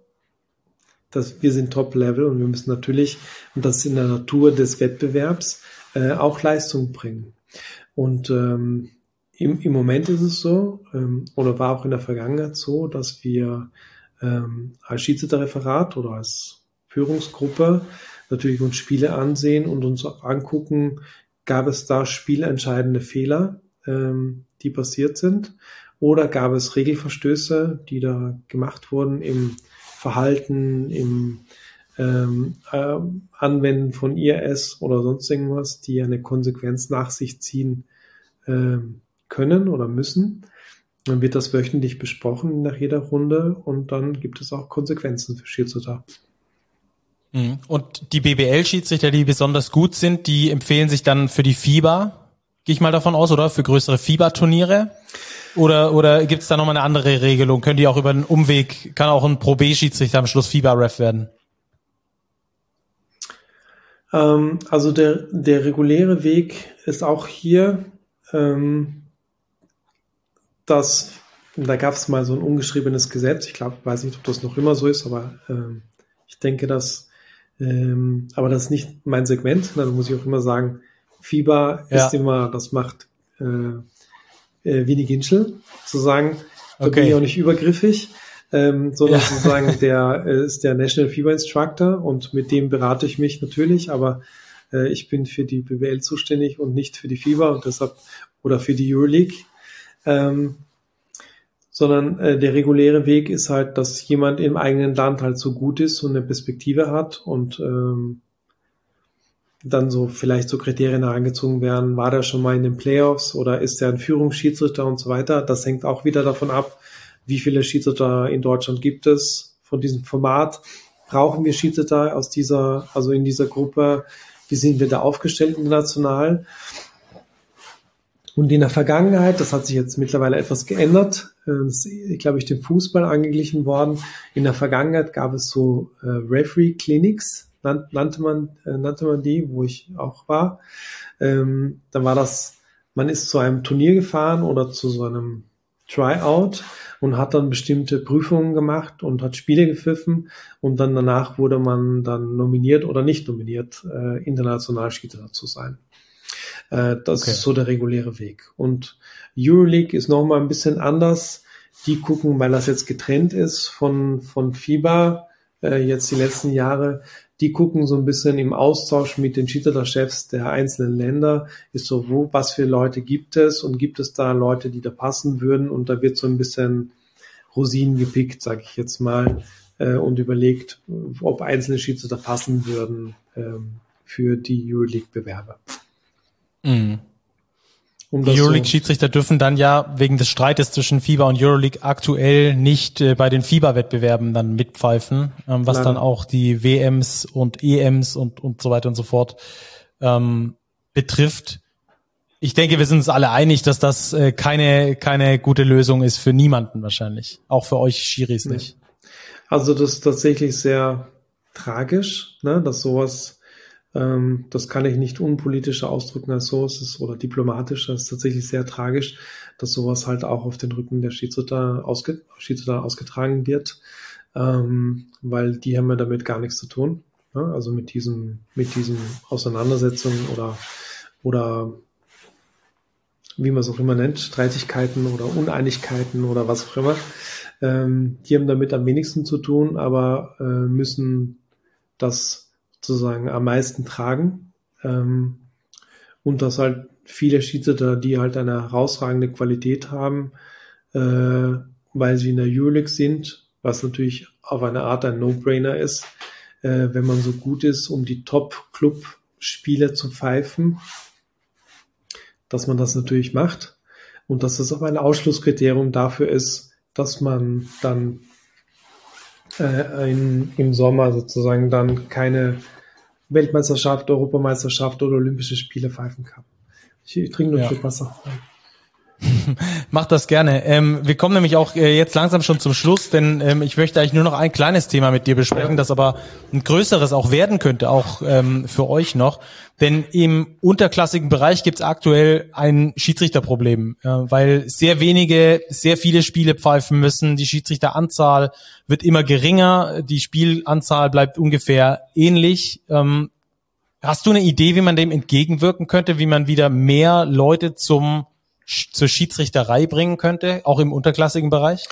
dass wir sind Top-Level und wir müssen natürlich, und das ist in der Natur des Wettbewerbs, äh, auch Leistung bringen. Und ähm, im, im Moment ist es so, ähm, oder war auch in der Vergangenheit so, dass wir ähm, als Schiedsrichterreferat oder als Führungsgruppe natürlich uns Spiele ansehen und uns auch angucken, gab es da spielentscheidende Fehler, ähm, die passiert sind, oder gab es Regelverstöße, die da gemacht wurden im Verhalten, im ähm, äh, Anwenden von I R S oder sonst irgendwas, die eine Konsequenz nach sich ziehen äh, können oder müssen. Dann wird das wöchentlich besprochen nach jeder Runde und dann gibt es auch Konsequenzen für Schiedsrichter. Und die B B L-Schiedsrichter, die besonders gut sind, die empfehlen sich dann für die FIBA, gehe ich mal davon aus, oder? Für größere FIBA-Turniere? Oder, oder gibt es da nochmal eine andere Regelung? Können die auch über einen Umweg, kann auch ein Pro-B-Schiedsrichter am Schluss FIBA-Ref werden? Ähm, also der, der reguläre Weg ist auch hier, ähm, dass, da gab es mal so ein ungeschriebenes Gesetz, ich glaube, weiß nicht, ob das noch immer so ist, aber ähm, ich denke, dass, ähm, aber das ist nicht mein Segment, da muss ich auch immer sagen, FIBA ja. ist immer, das macht äh, äh, Winnie Ginschel, sozusagen, da okay. bin ich auch nicht übergriffig, ähm, sondern ja. sozusagen der äh, ist der National FIBA Instructor und mit dem berate ich mich natürlich, aber äh, ich bin für die B B L zuständig und nicht für die FIBA und deshalb oder für die Euroleague, ähm, sondern äh, der reguläre Weg ist halt, dass jemand im eigenen Land halt so gut ist und eine Perspektive hat und ähm, dann so vielleicht so Kriterien herangezogen werden, war der schon mal in den Playoffs oder ist der ein Führungsschiedsrichter und so weiter. Das hängt auch wieder davon ab, wie viele Schiedsrichter in Deutschland gibt es von diesem Format. Brauchen wir Schiedsrichter aus dieser, also in dieser Gruppe? Wie sind wir da aufgestellt international? Und in der Vergangenheit, das hat sich jetzt mittlerweile etwas geändert, das ist, glaube ich, dem Fußball angeglichen worden. In der Vergangenheit gab es so äh, Referee-Clinics, nannte man, äh, nannte man die, wo ich auch war. Ähm, dann war das, man ist zu einem Turnier gefahren oder zu so einem Tryout und hat dann bestimmte Prüfungen gemacht und hat Spiele gepfiffen und dann danach wurde man dann nominiert oder nicht nominiert, äh, international Schiedsrichter zu sein. Äh, das okay. ist so der reguläre Weg. Und Euroleague ist nochmal ein bisschen anders. Die gucken, weil das jetzt getrennt ist von, von FIBA, äh, jetzt die letzten Jahre, die gucken so ein bisschen im Austausch mit den Schiedsrichterchefs der einzelnen Länder, ist so, wo, was für Leute gibt es und gibt es da Leute, die da passen würden und da wird so ein bisschen Rosinen gepickt, sage ich jetzt mal, äh, und überlegt, ob einzelne Schiedsrichter passen würden ähm, für die Euroleague-Bewerber. Mhm. Um Die das Euroleague-Schiedsrichter dürfen dann ja wegen des Streites zwischen FIBA und Euroleague aktuell nicht äh, bei den FIBA-Wettbewerben dann mitpfeifen, ähm, was Leider. dann auch die W Ms und E Ms und und so weiter und so fort ähm, betrifft. Ich denke, wir sind uns alle einig, dass das äh, keine keine gute Lösung ist für niemanden wahrscheinlich, auch für euch Schiris Nee. nicht. Also das ist tatsächlich sehr tragisch, ne, dass sowas, ähm, das kann ich nicht unpolitischer ausdrücken als so, es ist, oder diplomatischer, es ist tatsächlich sehr tragisch, dass sowas halt auch auf den Rücken der Schiedsrichter, ausge, Schiedsrichter ausgetragen wird, ähm, weil die haben ja damit gar nichts zu tun, ne, also mit diesem, mit diesen Auseinandersetzungen oder, oder wie man es auch immer nennt, Streitigkeiten oder Uneinigkeiten oder was auch immer. Ähm, die haben damit am wenigsten zu tun, aber äh, müssen das sozusagen am meisten tragen. Ähm, und dass halt viele Schiedsrichter, die halt eine herausragende Qualität haben, äh, weil sie in der Euroleague sind, was natürlich auf eine Art ein No-Brainer ist, äh, wenn man so gut ist, um die Top-Club-Spiele zu pfeifen, dass man das natürlich macht und dass das auch ein Ausschlusskriterium dafür ist, dass man dann äh, in, im Sommer sozusagen dann keine Weltmeisterschaft, Europameisterschaft oder Olympische Spiele pfeifen kann. Ich, ich trinke nur ein Ja. Stück Wasser. Macht das gerne. Ähm, wir kommen nämlich auch äh, jetzt langsam schon zum Schluss, denn ähm, ich möchte eigentlich nur noch ein kleines Thema mit dir besprechen, Ja. das aber ein größeres auch werden könnte, auch ähm, für euch noch. Denn im unterklassigen Bereich gibt es aktuell ein Schiedsrichterproblem, äh, weil sehr wenige, sehr viele Spiele pfeifen müssen. Die Schiedsrichteranzahl wird immer geringer, die Spielanzahl bleibt ungefähr ähnlich. Ähm, hast du eine Idee, wie man dem entgegenwirken könnte, wie man wieder mehr Leute zum zur Schiedsrichterei bringen könnte, auch im unterklassigen Bereich?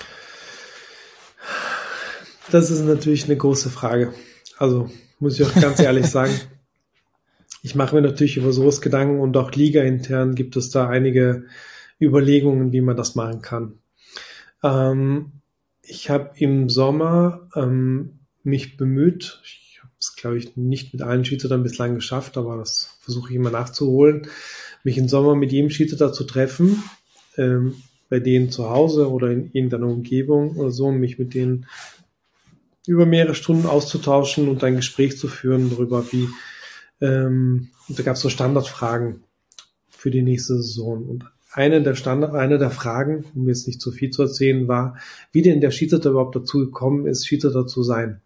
Das ist natürlich eine große Frage. Also muss ich auch ganz ehrlich sagen, ich mache mir natürlich über sowas Gedanken und auch ligaintern gibt es da einige Überlegungen, wie man das machen kann. Ähm, ich habe im Sommer ähm, mich bemüht, ich habe es glaube ich nicht mit allen Schiedsrichtern bislang geschafft, aber das versuche ich immer nachzuholen, mich im Sommer mit jedem Schiedsrichter zu treffen, ähm, bei denen zu Hause oder in irgendeiner Umgebung oder so, und mich mit denen über mehrere Stunden auszutauschen und ein Gespräch zu führen darüber, wie, ähm, da gab es so Standardfragen für die nächste Saison. Und eine der Standard, eine der Fragen, um jetzt nicht zu viel zu erzählen, war, wie denn der Schiedsrichter überhaupt dazu gekommen ist, Schiedsrichter zu sein.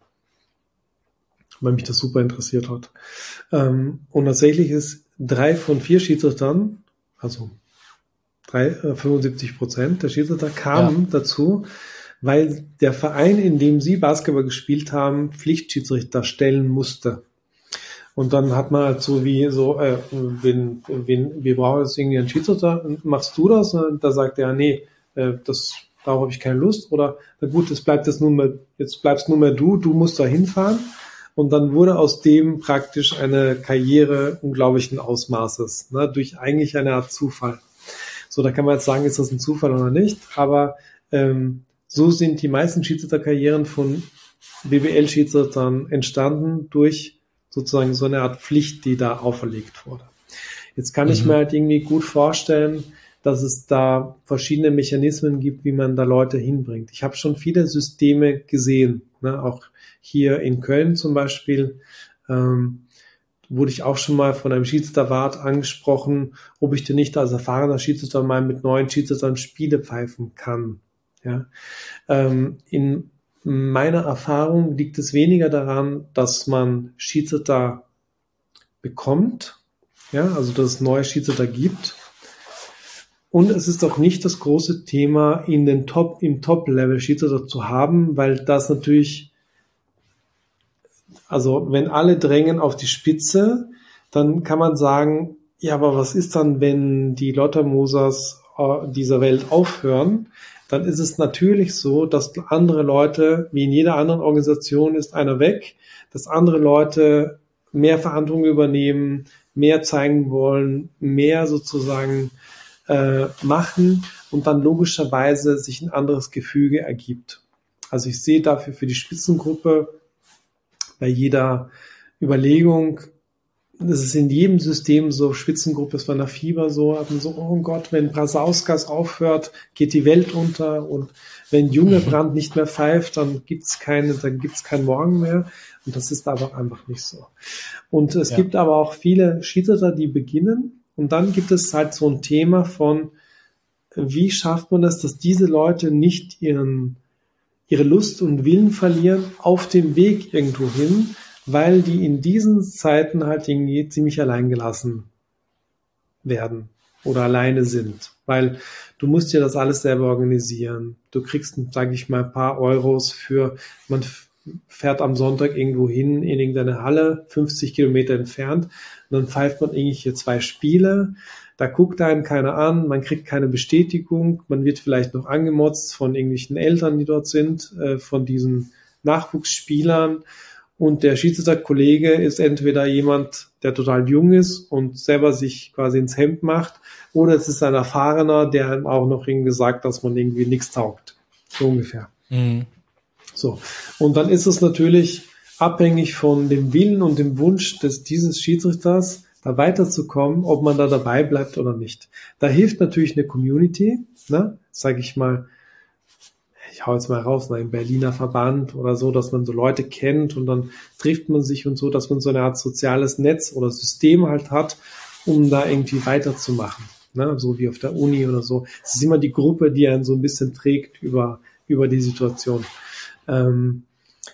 Weil mich das super interessiert hat. Ähm, und tatsächlich ist drei von vier Schiedsrichtern, also drei, äh, fünfundsiebzig Prozent der Schiedsrichter kamen ja. dazu, weil der Verein, in dem sie Basketball gespielt haben, Pflichtschiedsrichter stellen musste. Und dann hat man halt so wie so, äh, wenn, wenn, wir brauchen jetzt irgendwie einen Schiedsrichter, machst du das? Und da sagt er, nee, äh, das, darauf habe ich keine Lust. Oder, na gut, es bleibt jetzt nur mehr, jetzt bleibst nur mehr du, du musst da hinfahren. Und dann wurde aus dem praktisch eine Karriere unglaublichen Ausmaßes, ne, durch eigentlich eine Art Zufall. So, da kann man jetzt sagen, ist das ein Zufall oder nicht, aber ähm, so sind die meisten Schiedsrichterkarrieren von B B L-Schiedsrichtern entstanden durch sozusagen so eine Art Pflicht, die da auferlegt wurde. Jetzt kann mhm. ich mir halt irgendwie gut vorstellen, dass es da verschiedene Mechanismen gibt, wie man da Leute hinbringt. Ich habe schon viele Systeme gesehen, ne, auch hier in Köln zum Beispiel, ähm, wurde ich auch schon mal von einem Schiedsrichterwart angesprochen, ob ich denn nicht als erfahrener Schiedsrichter mal mit neuen Schiedsrichtern Spiele pfeifen kann. Ja? Ähm, in meiner Erfahrung liegt es weniger daran, dass man Schiedsrichter bekommt, ja, also dass es neue Schiedsrichter gibt. Und es ist auch nicht das große Thema, in den Top, im Top-Level Schiedsrichter zu haben, weil das natürlich, also wenn alle drängen auf die Spitze, dann kann man sagen, ja, aber was ist dann, wenn die Lottermosers äh, dieser Welt aufhören? Dann ist es natürlich so, dass andere Leute, wie in jeder anderen Organisation, ist einer weg, dass andere Leute mehr Verantwortung übernehmen, mehr zeigen wollen, mehr sozusagen äh, machen und dann logischerweise sich ein anderes Gefüge ergibt. Also ich sehe dafür für die Spitzengruppe bei jeder Überlegung das ist in jedem System so, Spitzengruppe ist bei einer Fieber so, haben so, oh Gott, wenn Brasauskas aufhört, geht die Welt unter, und wenn Jungebrand nicht mehr pfeift, dann gibt's keine, dann gibt's kein Morgen mehr, und das ist aber einfach nicht so. Und es ja. gibt aber auch viele Schiedsrichter, die beginnen, und dann gibt es halt so ein Thema von, wie schafft man das, dass diese Leute nicht ihren, ihre Lust und Willen verlieren auf dem Weg irgendwo hin, weil die in diesen Zeiten halt irgendwie ziemlich allein gelassen werden oder alleine sind. Weil du musst dir das alles selber organisieren. Du kriegst, sage ich mal, ein paar Euros für, man fährt am Sonntag irgendwo hin in irgendeine Halle, fünfzig Kilometer entfernt, und dann pfeift man irgendwelche zwei Spiele. Da guckt einen keiner an, man kriegt keine Bestätigung, man wird vielleicht noch angemotzt von irgendwelchen Eltern, die dort sind, äh, von diesen Nachwuchsspielern. Und der Schiedsrichterkollege ist entweder jemand, der total jung ist und selber sich quasi ins Hemd macht, oder es ist ein Erfahrener, der einem auch noch irgendwie sagt, dass man irgendwie nichts taugt. So ungefähr. Mhm. So. Und dann ist es natürlich abhängig von dem Willen und dem Wunsch des dieses Schiedsrichters, da weiterzukommen, ob man da dabei bleibt oder nicht. Da hilft natürlich eine Community, ne, sage ich mal, ich hau jetzt mal raus, ne, im Berliner Verband oder so, dass man so Leute kennt, und dann trifft man sich und so, dass man so eine Art soziales Netz oder System halt hat, um da irgendwie weiterzumachen, ne, so wie auf der Uni oder so. Es ist immer die Gruppe, die einen so ein bisschen trägt über, über die Situation. Ähm,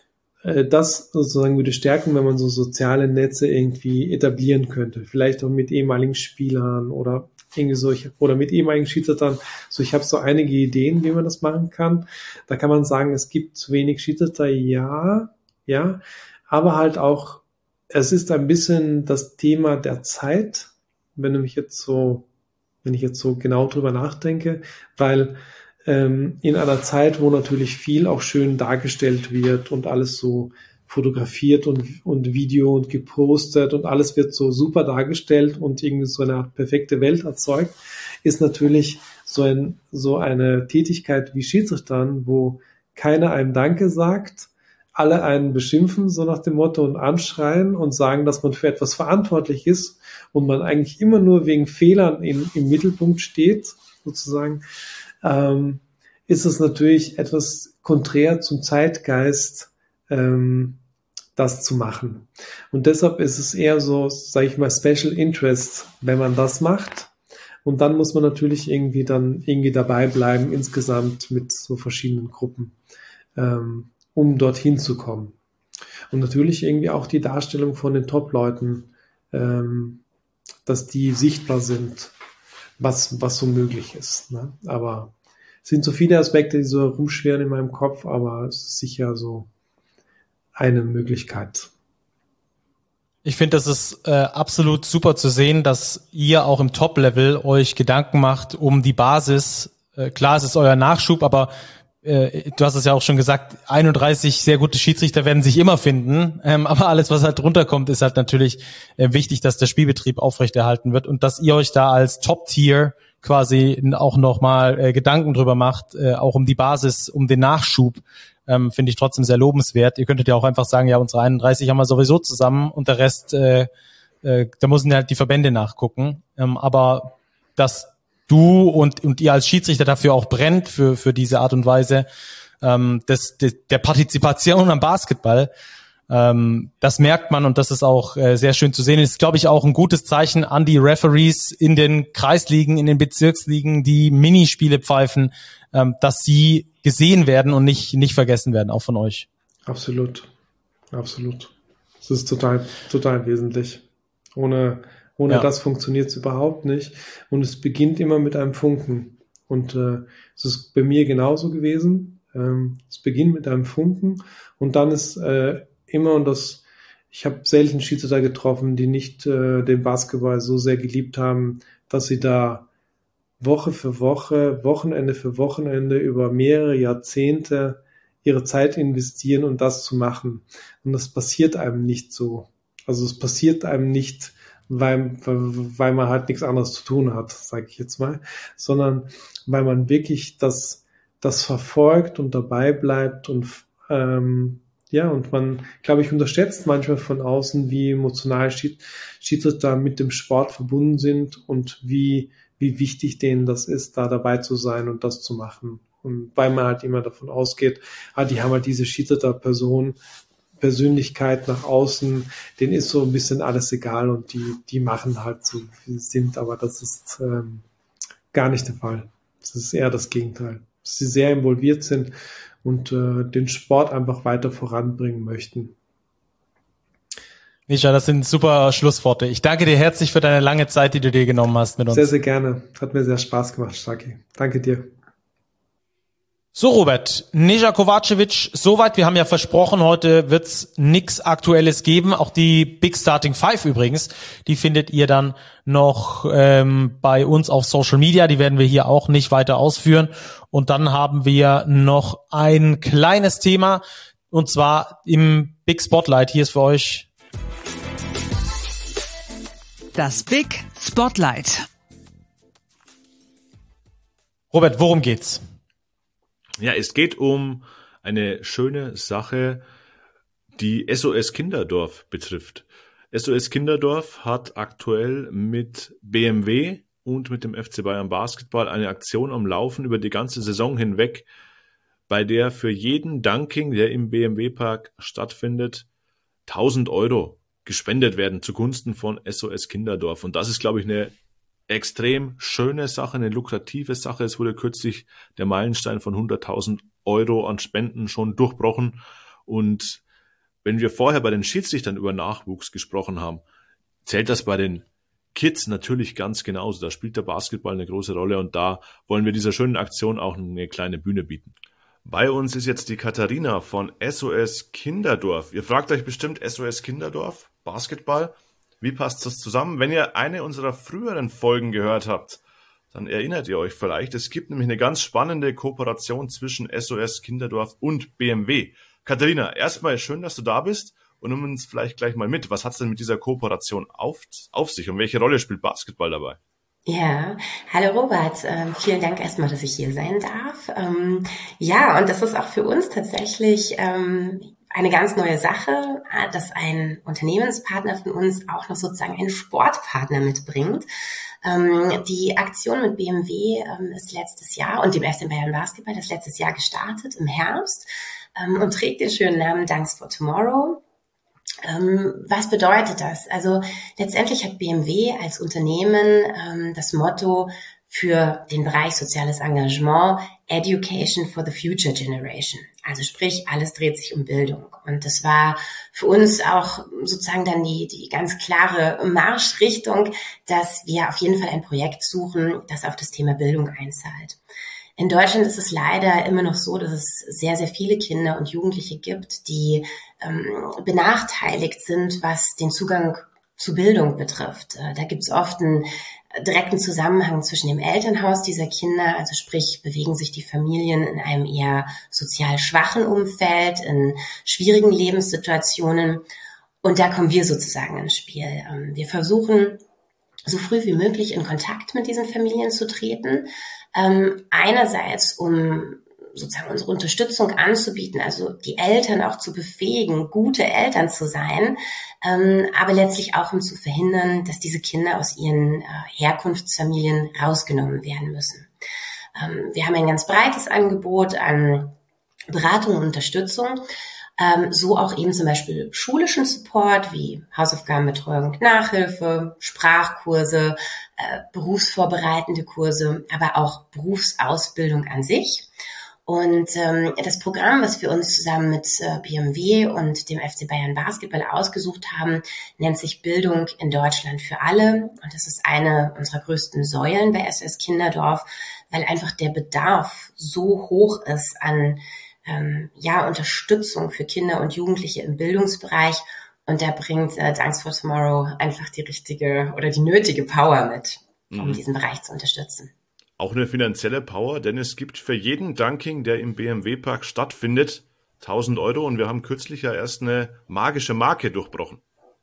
Das sozusagen würde stärken, wenn man so soziale Netze irgendwie etablieren könnte. Vielleicht auch mit ehemaligen Spielern oder irgendwie solche, oder mit ehemaligen Schiedsrichtern. So, ich habe so einige Ideen, wie man das machen kann. Da kann man sagen, es gibt zu wenig Schiedsrichter, ja, ja, aber halt auch, es ist ein bisschen das Thema der Zeit, wenn du mich jetzt so, wenn ich jetzt so genau drüber nachdenke, weil in einer Zeit, wo natürlich viel auch schön dargestellt wird und alles so fotografiert und, und Video und gepostet und alles wird so super dargestellt und irgendwie so eine Art perfekte Welt erzeugt, ist natürlich so ein, so eine Tätigkeit wie Schiedsrichtern, wo keiner einem Danke sagt, alle einen beschimpfen, so nach dem Motto, und anschreien und sagen, dass man für etwas verantwortlich ist und man eigentlich immer nur wegen Fehlern in, im Mittelpunkt steht, sozusagen, ähm, ist es natürlich etwas konträr zum Zeitgeist, ähm, das zu machen. Und deshalb ist es eher so, sage ich mal, Special Interest, wenn man das macht. Und dann muss man natürlich irgendwie dann irgendwie dabei bleiben, insgesamt mit so verschiedenen Gruppen, ähm, um dorthin zu kommen. Und natürlich irgendwie auch die Darstellung von den Top-Leuten, ähm, dass die sichtbar sind, was, was so möglich ist. Ne? Aber es sind so viele Aspekte, die so rumschwirren in meinem Kopf, aber es ist sicher so eine Möglichkeit. Ich finde, das ist äh, absolut super zu sehen, dass ihr auch im Top-Level euch Gedanken macht um die Basis. Äh, klar, es ist euer Nachschub, aber äh, du hast es ja auch schon gesagt, einunddreißig sehr gute Schiedsrichter werden sich immer finden, ähm, aber alles, was halt drunter kommt, ist halt natürlich äh, wichtig, dass der Spielbetrieb aufrechterhalten wird und dass ihr euch da als Top-Tier quasi auch nochmal äh, Gedanken drüber macht, äh, auch um die Basis, um den Nachschub, ähm, finde ich trotzdem sehr lobenswert. Ihr könntet ja auch einfach sagen, ja, unsere einunddreißig haben wir sowieso zusammen und der Rest, äh, äh, da müssen halt die Verbände nachgucken. Ähm, aber dass du und und ihr als Schiedsrichter dafür auch brennt, für für diese Art und Weise ähm, des, des, der Partizipation am Basketball, Ähm, das merkt man und das ist auch äh, sehr schön zu sehen. Das ist, glaube ich, auch ein gutes Zeichen an die Referees in den Kreisligen, in den Bezirksligen, die Minispiele pfeifen, ähm, dass sie gesehen werden und nicht nicht vergessen werden, auch von euch. Absolut, absolut. Das ist total, total wesentlich. Ohne ohne ja. das funktioniert es überhaupt nicht. Und es beginnt immer mit einem Funken. Und äh, es ist bei mir genauso gewesen. Ähm, es beginnt mit einem Funken und dann ist äh, immer, und das, ich habe selten Schiedsrichter getroffen, die nicht äh, den Basketball so sehr geliebt haben, dass sie da Woche für Woche, Wochenende für Wochenende über mehrere Jahrzehnte ihre Zeit investieren, um das zu machen. Und das passiert einem nicht so. Also es passiert einem nicht, weil, weil man halt nichts anderes zu tun hat, sage ich jetzt mal, sondern weil man wirklich das, das verfolgt und dabei bleibt und ähm, Ja, und man, glaube ich, unterschätzt manchmal von außen, wie emotional Schiedsrichter mit dem Sport verbunden sind und wie, wie wichtig denen das ist, da dabei zu sein und das zu machen. Und weil man halt immer davon ausgeht, ah, die haben halt diese Schiedsrichter-Person, Persönlichkeit nach außen, denen ist so ein bisschen alles egal und die, die machen halt so, wie sie sind, aber das ist ähm, gar nicht der Fall. Das ist eher das Gegenteil. Dass sie sehr involviert sind und äh, den Sport einfach weiter voranbringen möchten. Mischa, das sind super Schlussworte. Ich danke dir herzlich für deine lange Zeit, die du dir genommen hast mit uns. Sehr, sehr gerne. Hat mir sehr Spaß gemacht, Staki. Danke dir. So, Robert, Neja Kovacevic, soweit. Wir haben ja versprochen, heute wird's nix Aktuelles geben. Auch die Big Starting Five übrigens, die findet ihr dann noch ähm, bei uns auf Social Media. Die werden wir hier auch nicht weiter ausführen. Und dann haben wir noch ein kleines Thema, und zwar im Big Spotlight. Hier ist für euch das Big Spotlight. Robert, worum geht's? Ja, es geht um eine schöne Sache, die S O S Kinderdorf betrifft. S O S Kinderdorf hat aktuell mit B M W und mit dem F C Bayern Basketball eine Aktion am Laufen über die ganze Saison hinweg, bei der für jeden Dunking, der im B M W-Park stattfindet, tausend Euro gespendet werden zugunsten von S O S Kinderdorf. Und das ist, glaube ich, eine extrem schöne Sache, eine lukrative Sache. Es wurde kürzlich der Meilenstein von hunderttausend Euro an Spenden schon durchbrochen. Und wenn wir vorher bei den Schiedsrichtern über Nachwuchs gesprochen haben, zählt das bei den Kids natürlich ganz genauso. Da spielt der Basketball eine große Rolle und da wollen wir dieser schönen Aktion auch eine kleine Bühne bieten. Bei uns ist jetzt die Katharina von S O S Kinderdorf. Ihr fragt euch bestimmt, S O S Kinderdorf, Basketball, wie passt das zusammen? Wenn ihr eine unserer früheren Folgen gehört habt, dann erinnert ihr euch vielleicht, es gibt nämlich eine ganz spannende Kooperation zwischen S O S Kinderdorf und B M W. Katharina, erstmal schön, dass du da bist und nimm uns vielleicht gleich mal mit. Was hat es denn mit dieser Kooperation auf, auf sich und welche Rolle spielt Basketball dabei? Ja, hallo Robert, ähm, vielen Dank erstmal, dass ich hier sein darf. Ähm, ja, und das ist auch für uns tatsächlich ähm, eine ganz neue Sache, dass ein Unternehmenspartner von uns auch noch sozusagen einen Sportpartner mitbringt. Ähm, die Aktion mit B M W ähm, ist letztes Jahr und dem F C Bayern Basketball ist letztes Jahr gestartet im Herbst ähm, und trägt den schönen Namen Dunks for Tomorrow. Ähm, was bedeutet das? Also letztendlich hat B M W als Unternehmen ähm, das Motto für den Bereich soziales Engagement, Education for the Future Generation. Also sprich, alles dreht sich um Bildung. Und das war für uns auch sozusagen dann die, die ganz klare Marschrichtung, dass wir auf jeden Fall ein Projekt suchen, das auf das Thema Bildung einzahlt. In Deutschland ist es leider immer noch so, dass es sehr, sehr viele Kinder und Jugendliche gibt, die ähm, benachteiligt sind, was den Zugang zu Bildung betrifft. Da gibt es oft einen direkten Zusammenhang zwischen dem Elternhaus dieser Kinder, also sprich bewegen sich die Familien in einem eher sozial schwachen Umfeld, in schwierigen Lebenssituationen und da kommen wir sozusagen ins Spiel. Wir versuchen so früh wie möglich in Kontakt mit diesen Familien zu treten, einerseits um sozusagen unsere Unterstützung anzubieten, also die Eltern auch zu befähigen, gute Eltern zu sein, ähm, aber letztlich auch um zu verhindern, dass diese Kinder aus ihren äh, Herkunftsfamilien rausgenommen werden müssen. Ähm, wir haben ein ganz breites Angebot an Beratung und Unterstützung, ähm, so auch eben zum Beispiel schulischen Support wie Hausaufgabenbetreuung, Nachhilfe, Sprachkurse, äh, berufsvorbereitende Kurse, aber auch Berufsausbildung an sich. Und ähm, das Programm, was wir uns zusammen mit äh, B M W und dem F C Bayern Basketball ausgesucht haben, nennt sich Bildung in Deutschland für alle. Und das ist eine unserer größten Säulen bei S O S Kinderdorf, weil einfach der Bedarf so hoch ist an ähm, ja Unterstützung für Kinder und Jugendliche im Bildungsbereich. Und da bringt äh, Dunks for Tomorrow einfach die richtige oder die nötige Power mit, um mhm. diesen Bereich zu unterstützen. Auch eine finanzielle Power, denn es gibt für jeden Dunking, der im B M W-Park stattfindet, tausend Euro und wir haben kürzlich ja erst eine magische Marke durchbrochen.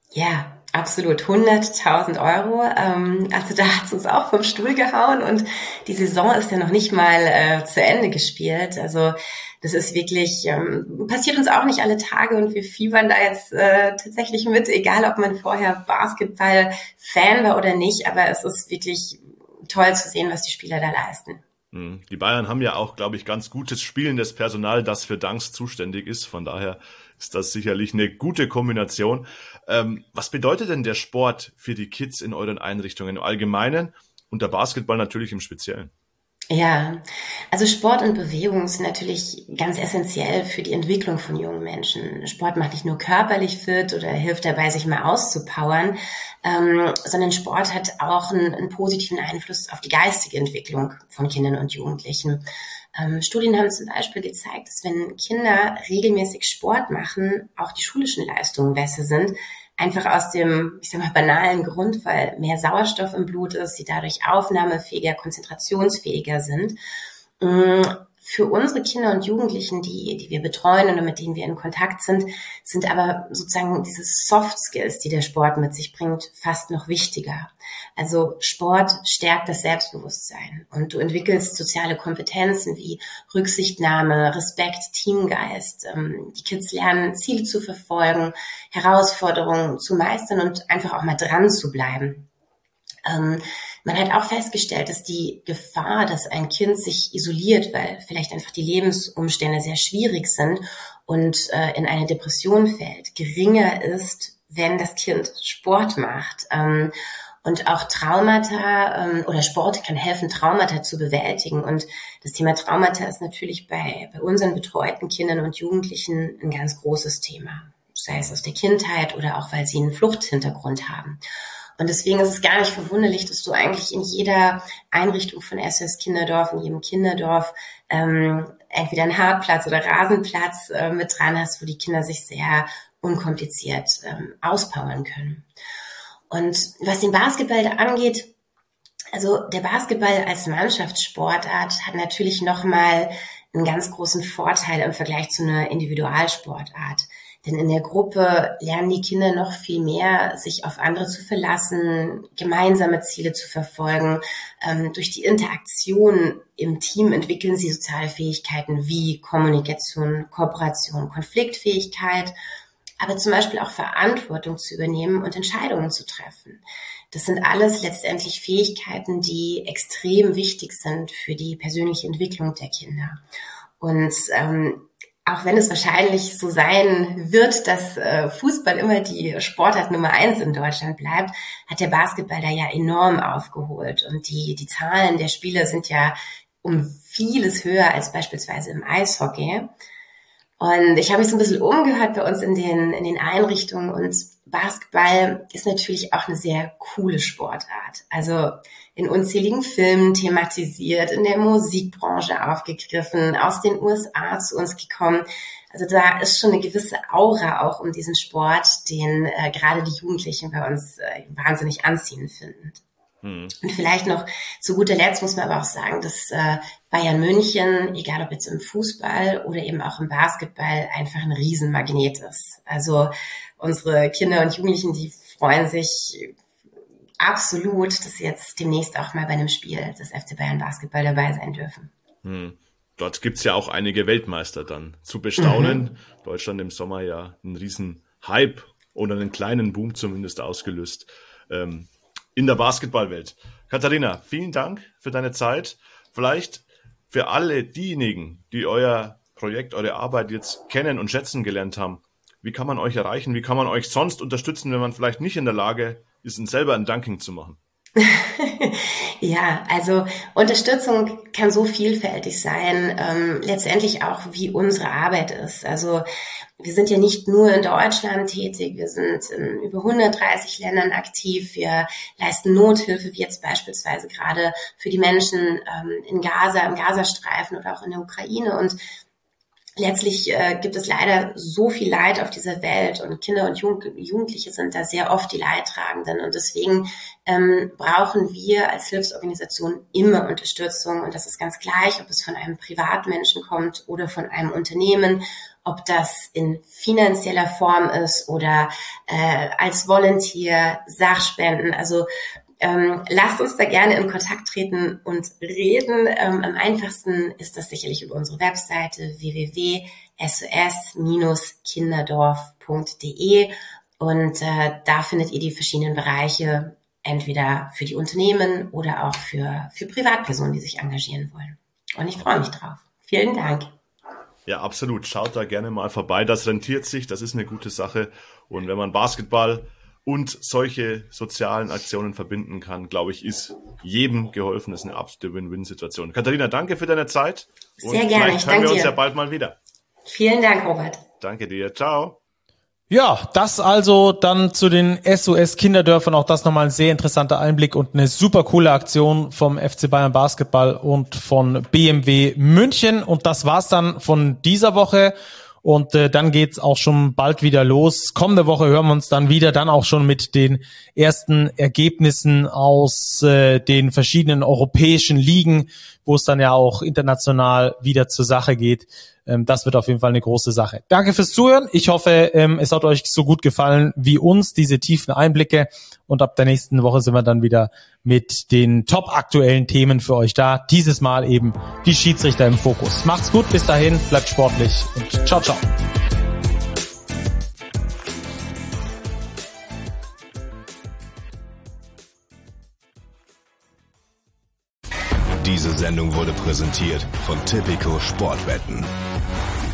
Ja, absolut. hunderttausend Euro. Ähm, also da hat es uns auch vom Stuhl gehauen und die Saison ist ja noch nicht mal äh, zu Ende gespielt. Also das ist wirklich, ähm, passiert uns auch nicht alle Tage und wir fiebern da jetzt äh, tatsächlich mit, egal ob man vorher Basketball-Fan war oder nicht, aber es ist wirklich toll zu sehen, was die Spieler da leisten. Die Bayern haben ja auch, glaube ich, ganz gutes spielendes Personal, das für Dunks zuständig ist. Von daher ist das sicherlich eine gute Kombination. Ähm, was bedeutet denn der Sport für die Kids in euren Einrichtungen im Allgemeinen und der Basketball natürlich im Speziellen? Ja, also Sport und Bewegung sind natürlich ganz essentiell für die Entwicklung von jungen Menschen. Sport macht nicht nur körperlich fit oder hilft dabei, sich mal auszupowern, ähm, sondern Sport hat auch einen, einen positiven Einfluss auf die geistige Entwicklung von Kindern und Jugendlichen. Ähm, Studien haben zum Beispiel gezeigt, dass wenn Kinder regelmäßig Sport machen, auch die schulischen Leistungen besser sind. Einfach aus dem, ich sag mal, banalen Grund, weil mehr Sauerstoff im Blut ist, sie dadurch aufnahmefähiger, konzentrationsfähiger sind. Für unsere Kinder und Jugendlichen, die, die wir betreuen oder mit denen wir in Kontakt sind, sind aber sozusagen diese Soft Skills, die der Sport mit sich bringt, fast noch wichtiger. Also Sport stärkt das Selbstbewusstsein und du entwickelst soziale Kompetenzen wie Rücksichtnahme, Respekt, Teamgeist. Die Kids lernen, Ziele zu verfolgen, Herausforderungen zu meistern und einfach auch mal dran zu bleiben. Ähm, man hat auch festgestellt, dass die Gefahr, dass ein Kind sich isoliert, weil vielleicht einfach die Lebensumstände sehr schwierig sind und äh, in eine Depression fällt, geringer ist, wenn das Kind Sport macht. Ähm, und auch Traumata ähm, oder Sport kann helfen, Traumata zu bewältigen. Und das Thema Traumata ist natürlich bei, bei unseren betreuten Kindern und Jugendlichen ein ganz großes Thema. Sei es aus der Kindheit oder auch, weil sie einen Fluchthintergrund haben. Und deswegen ist es gar nicht verwunderlich, dass du eigentlich in jeder Einrichtung von S O S Kinderdorf, in jedem Kinderdorf, ähm, entweder einen Hartplatz oder Rasenplatz äh, mit dran hast, wo die Kinder sich sehr unkompliziert ähm, auspowern können. Und was den Basketball da angeht, also der Basketball als Mannschaftssportart hat natürlich nochmal einen ganz großen Vorteil im Vergleich zu einer Individualsportart. Denn in der Gruppe lernen die Kinder noch viel mehr, sich auf andere zu verlassen, gemeinsame Ziele zu verfolgen. Ähm, durch die Interaktion im Team entwickeln sie soziale Fähigkeiten wie Kommunikation, Kooperation, Konfliktfähigkeit, aber zum Beispiel auch Verantwortung zu übernehmen und Entscheidungen zu treffen. Das sind alles letztendlich Fähigkeiten, die extrem wichtig sind für die persönliche Entwicklung der Kinder. Und ähm, auch wenn es wahrscheinlich so sein wird, dass äh, Fußball immer die Sportart Nummer eins in Deutschland bleibt, hat der Basketball da ja enorm aufgeholt. Und die, die Zahlen der Spieler sind ja um vieles höher als beispielsweise im Eishockey. Und ich habe mich so ein bisschen umgehört bei uns in den, in den Einrichtungen und Basketball ist natürlich auch eine sehr coole Sportart. Also in unzähligen Filmen thematisiert, in der Musikbranche aufgegriffen, aus den U S A zu uns gekommen. Also da ist schon eine gewisse Aura auch um diesen Sport, den äh, gerade die Jugendlichen bei uns äh, wahnsinnig anziehend finden. Hm. Und vielleicht noch zu guter Letzt muss man aber auch sagen, dass äh, Bayern München, egal ob jetzt im Fußball oder eben auch im Basketball, einfach ein Riesenmagnet ist. Also unsere Kinder und Jugendlichen, die freuen sich absolut, dass sie jetzt demnächst auch mal bei einem Spiel des F C Bayern Basketball dabei sein dürfen. Hm. Dort gibt's ja auch einige Weltmeister dann zu bestaunen. Mhm. Deutschland im Sommer ja einen riesen Hype oder einen kleinen Boom zumindest ausgelöst ähm, in der Basketballwelt. Katharina, vielen Dank für deine Zeit. Vielleicht für alle diejenigen, die euer Projekt, eure Arbeit jetzt kennen und schätzen gelernt haben, wie kann man euch erreichen? Wie kann man euch sonst unterstützen, wenn man vielleicht nicht in der Lage ist, selber ein Dunking zu machen? Ja, also Unterstützung kann so vielfältig sein, ähm, letztendlich auch wie unsere Arbeit ist. Also wir sind ja nicht nur in Deutschland tätig, wir sind in über hundertdreißig Ländern aktiv, wir leisten Nothilfe, wie jetzt beispielsweise gerade für die Menschen ähm, in Gaza, im Gazastreifen oder auch in der Ukraine und letztlich äh, gibt es leider so viel Leid auf dieser Welt und Kinder und Jugend- Jugendliche sind da sehr oft die Leidtragenden und deswegen ähm, brauchen wir als Hilfsorganisation immer Unterstützung und das ist ganz gleich, ob es von einem Privatmenschen kommt oder von einem Unternehmen, ob das in finanzieller Form ist oder äh, als Volunteer, Sachspenden, also Ähm, lasst uns da gerne in Kontakt treten und reden. Ähm, am einfachsten ist das sicherlich über unsere Webseite w w w punkt s o s kinderdorf punkt d e und äh, da findet ihr die verschiedenen Bereiche, entweder für die Unternehmen oder auch für, für Privatpersonen, die sich engagieren wollen. Und ich freue mich drauf. Vielen Dank. Ja, absolut. Schaut da gerne mal vorbei. Das rentiert sich. Das ist eine gute Sache. Und wenn man Basketball und solche sozialen Aktionen verbinden kann, glaube ich, ist jedem geholfen. Das ist eine absolute Win-Win-Situation. Katharina, danke für deine Zeit. Sehr und gerne. Vielleicht Ich hören danke wir uns dir. ja bald mal wieder. Vielen Dank, Robert. Danke dir. Ciao. Ja, das also dann zu den S O S Kinderdörfern. Auch das nochmal ein sehr interessanter Einblick und eine super coole Aktion vom F C Bayern Basketball und von B M W München. Und das war's dann von dieser Woche. Und äh, dann geht's auch schon bald wieder los. Kommende Woche hören wir uns dann wieder, dann auch schon mit den ersten Ergebnissen aus äh, den verschiedenen europäischen Ligen, wo es dann ja auch international wieder zur Sache geht. Ähm, das wird auf jeden Fall eine große Sache. Danke fürs Zuhören. Ich hoffe, ähm, es hat euch so gut gefallen wie uns, diese tiefen Einblicke. Und ab der nächsten Woche sind wir dann wieder mit den top aktuellen Themen für euch da. Dieses Mal eben die Schiedsrichter im Fokus. Macht's gut, bis dahin, bleibt sportlich und ciao, ciao. Diese Sendung wurde präsentiert von Tipico Sportwetten.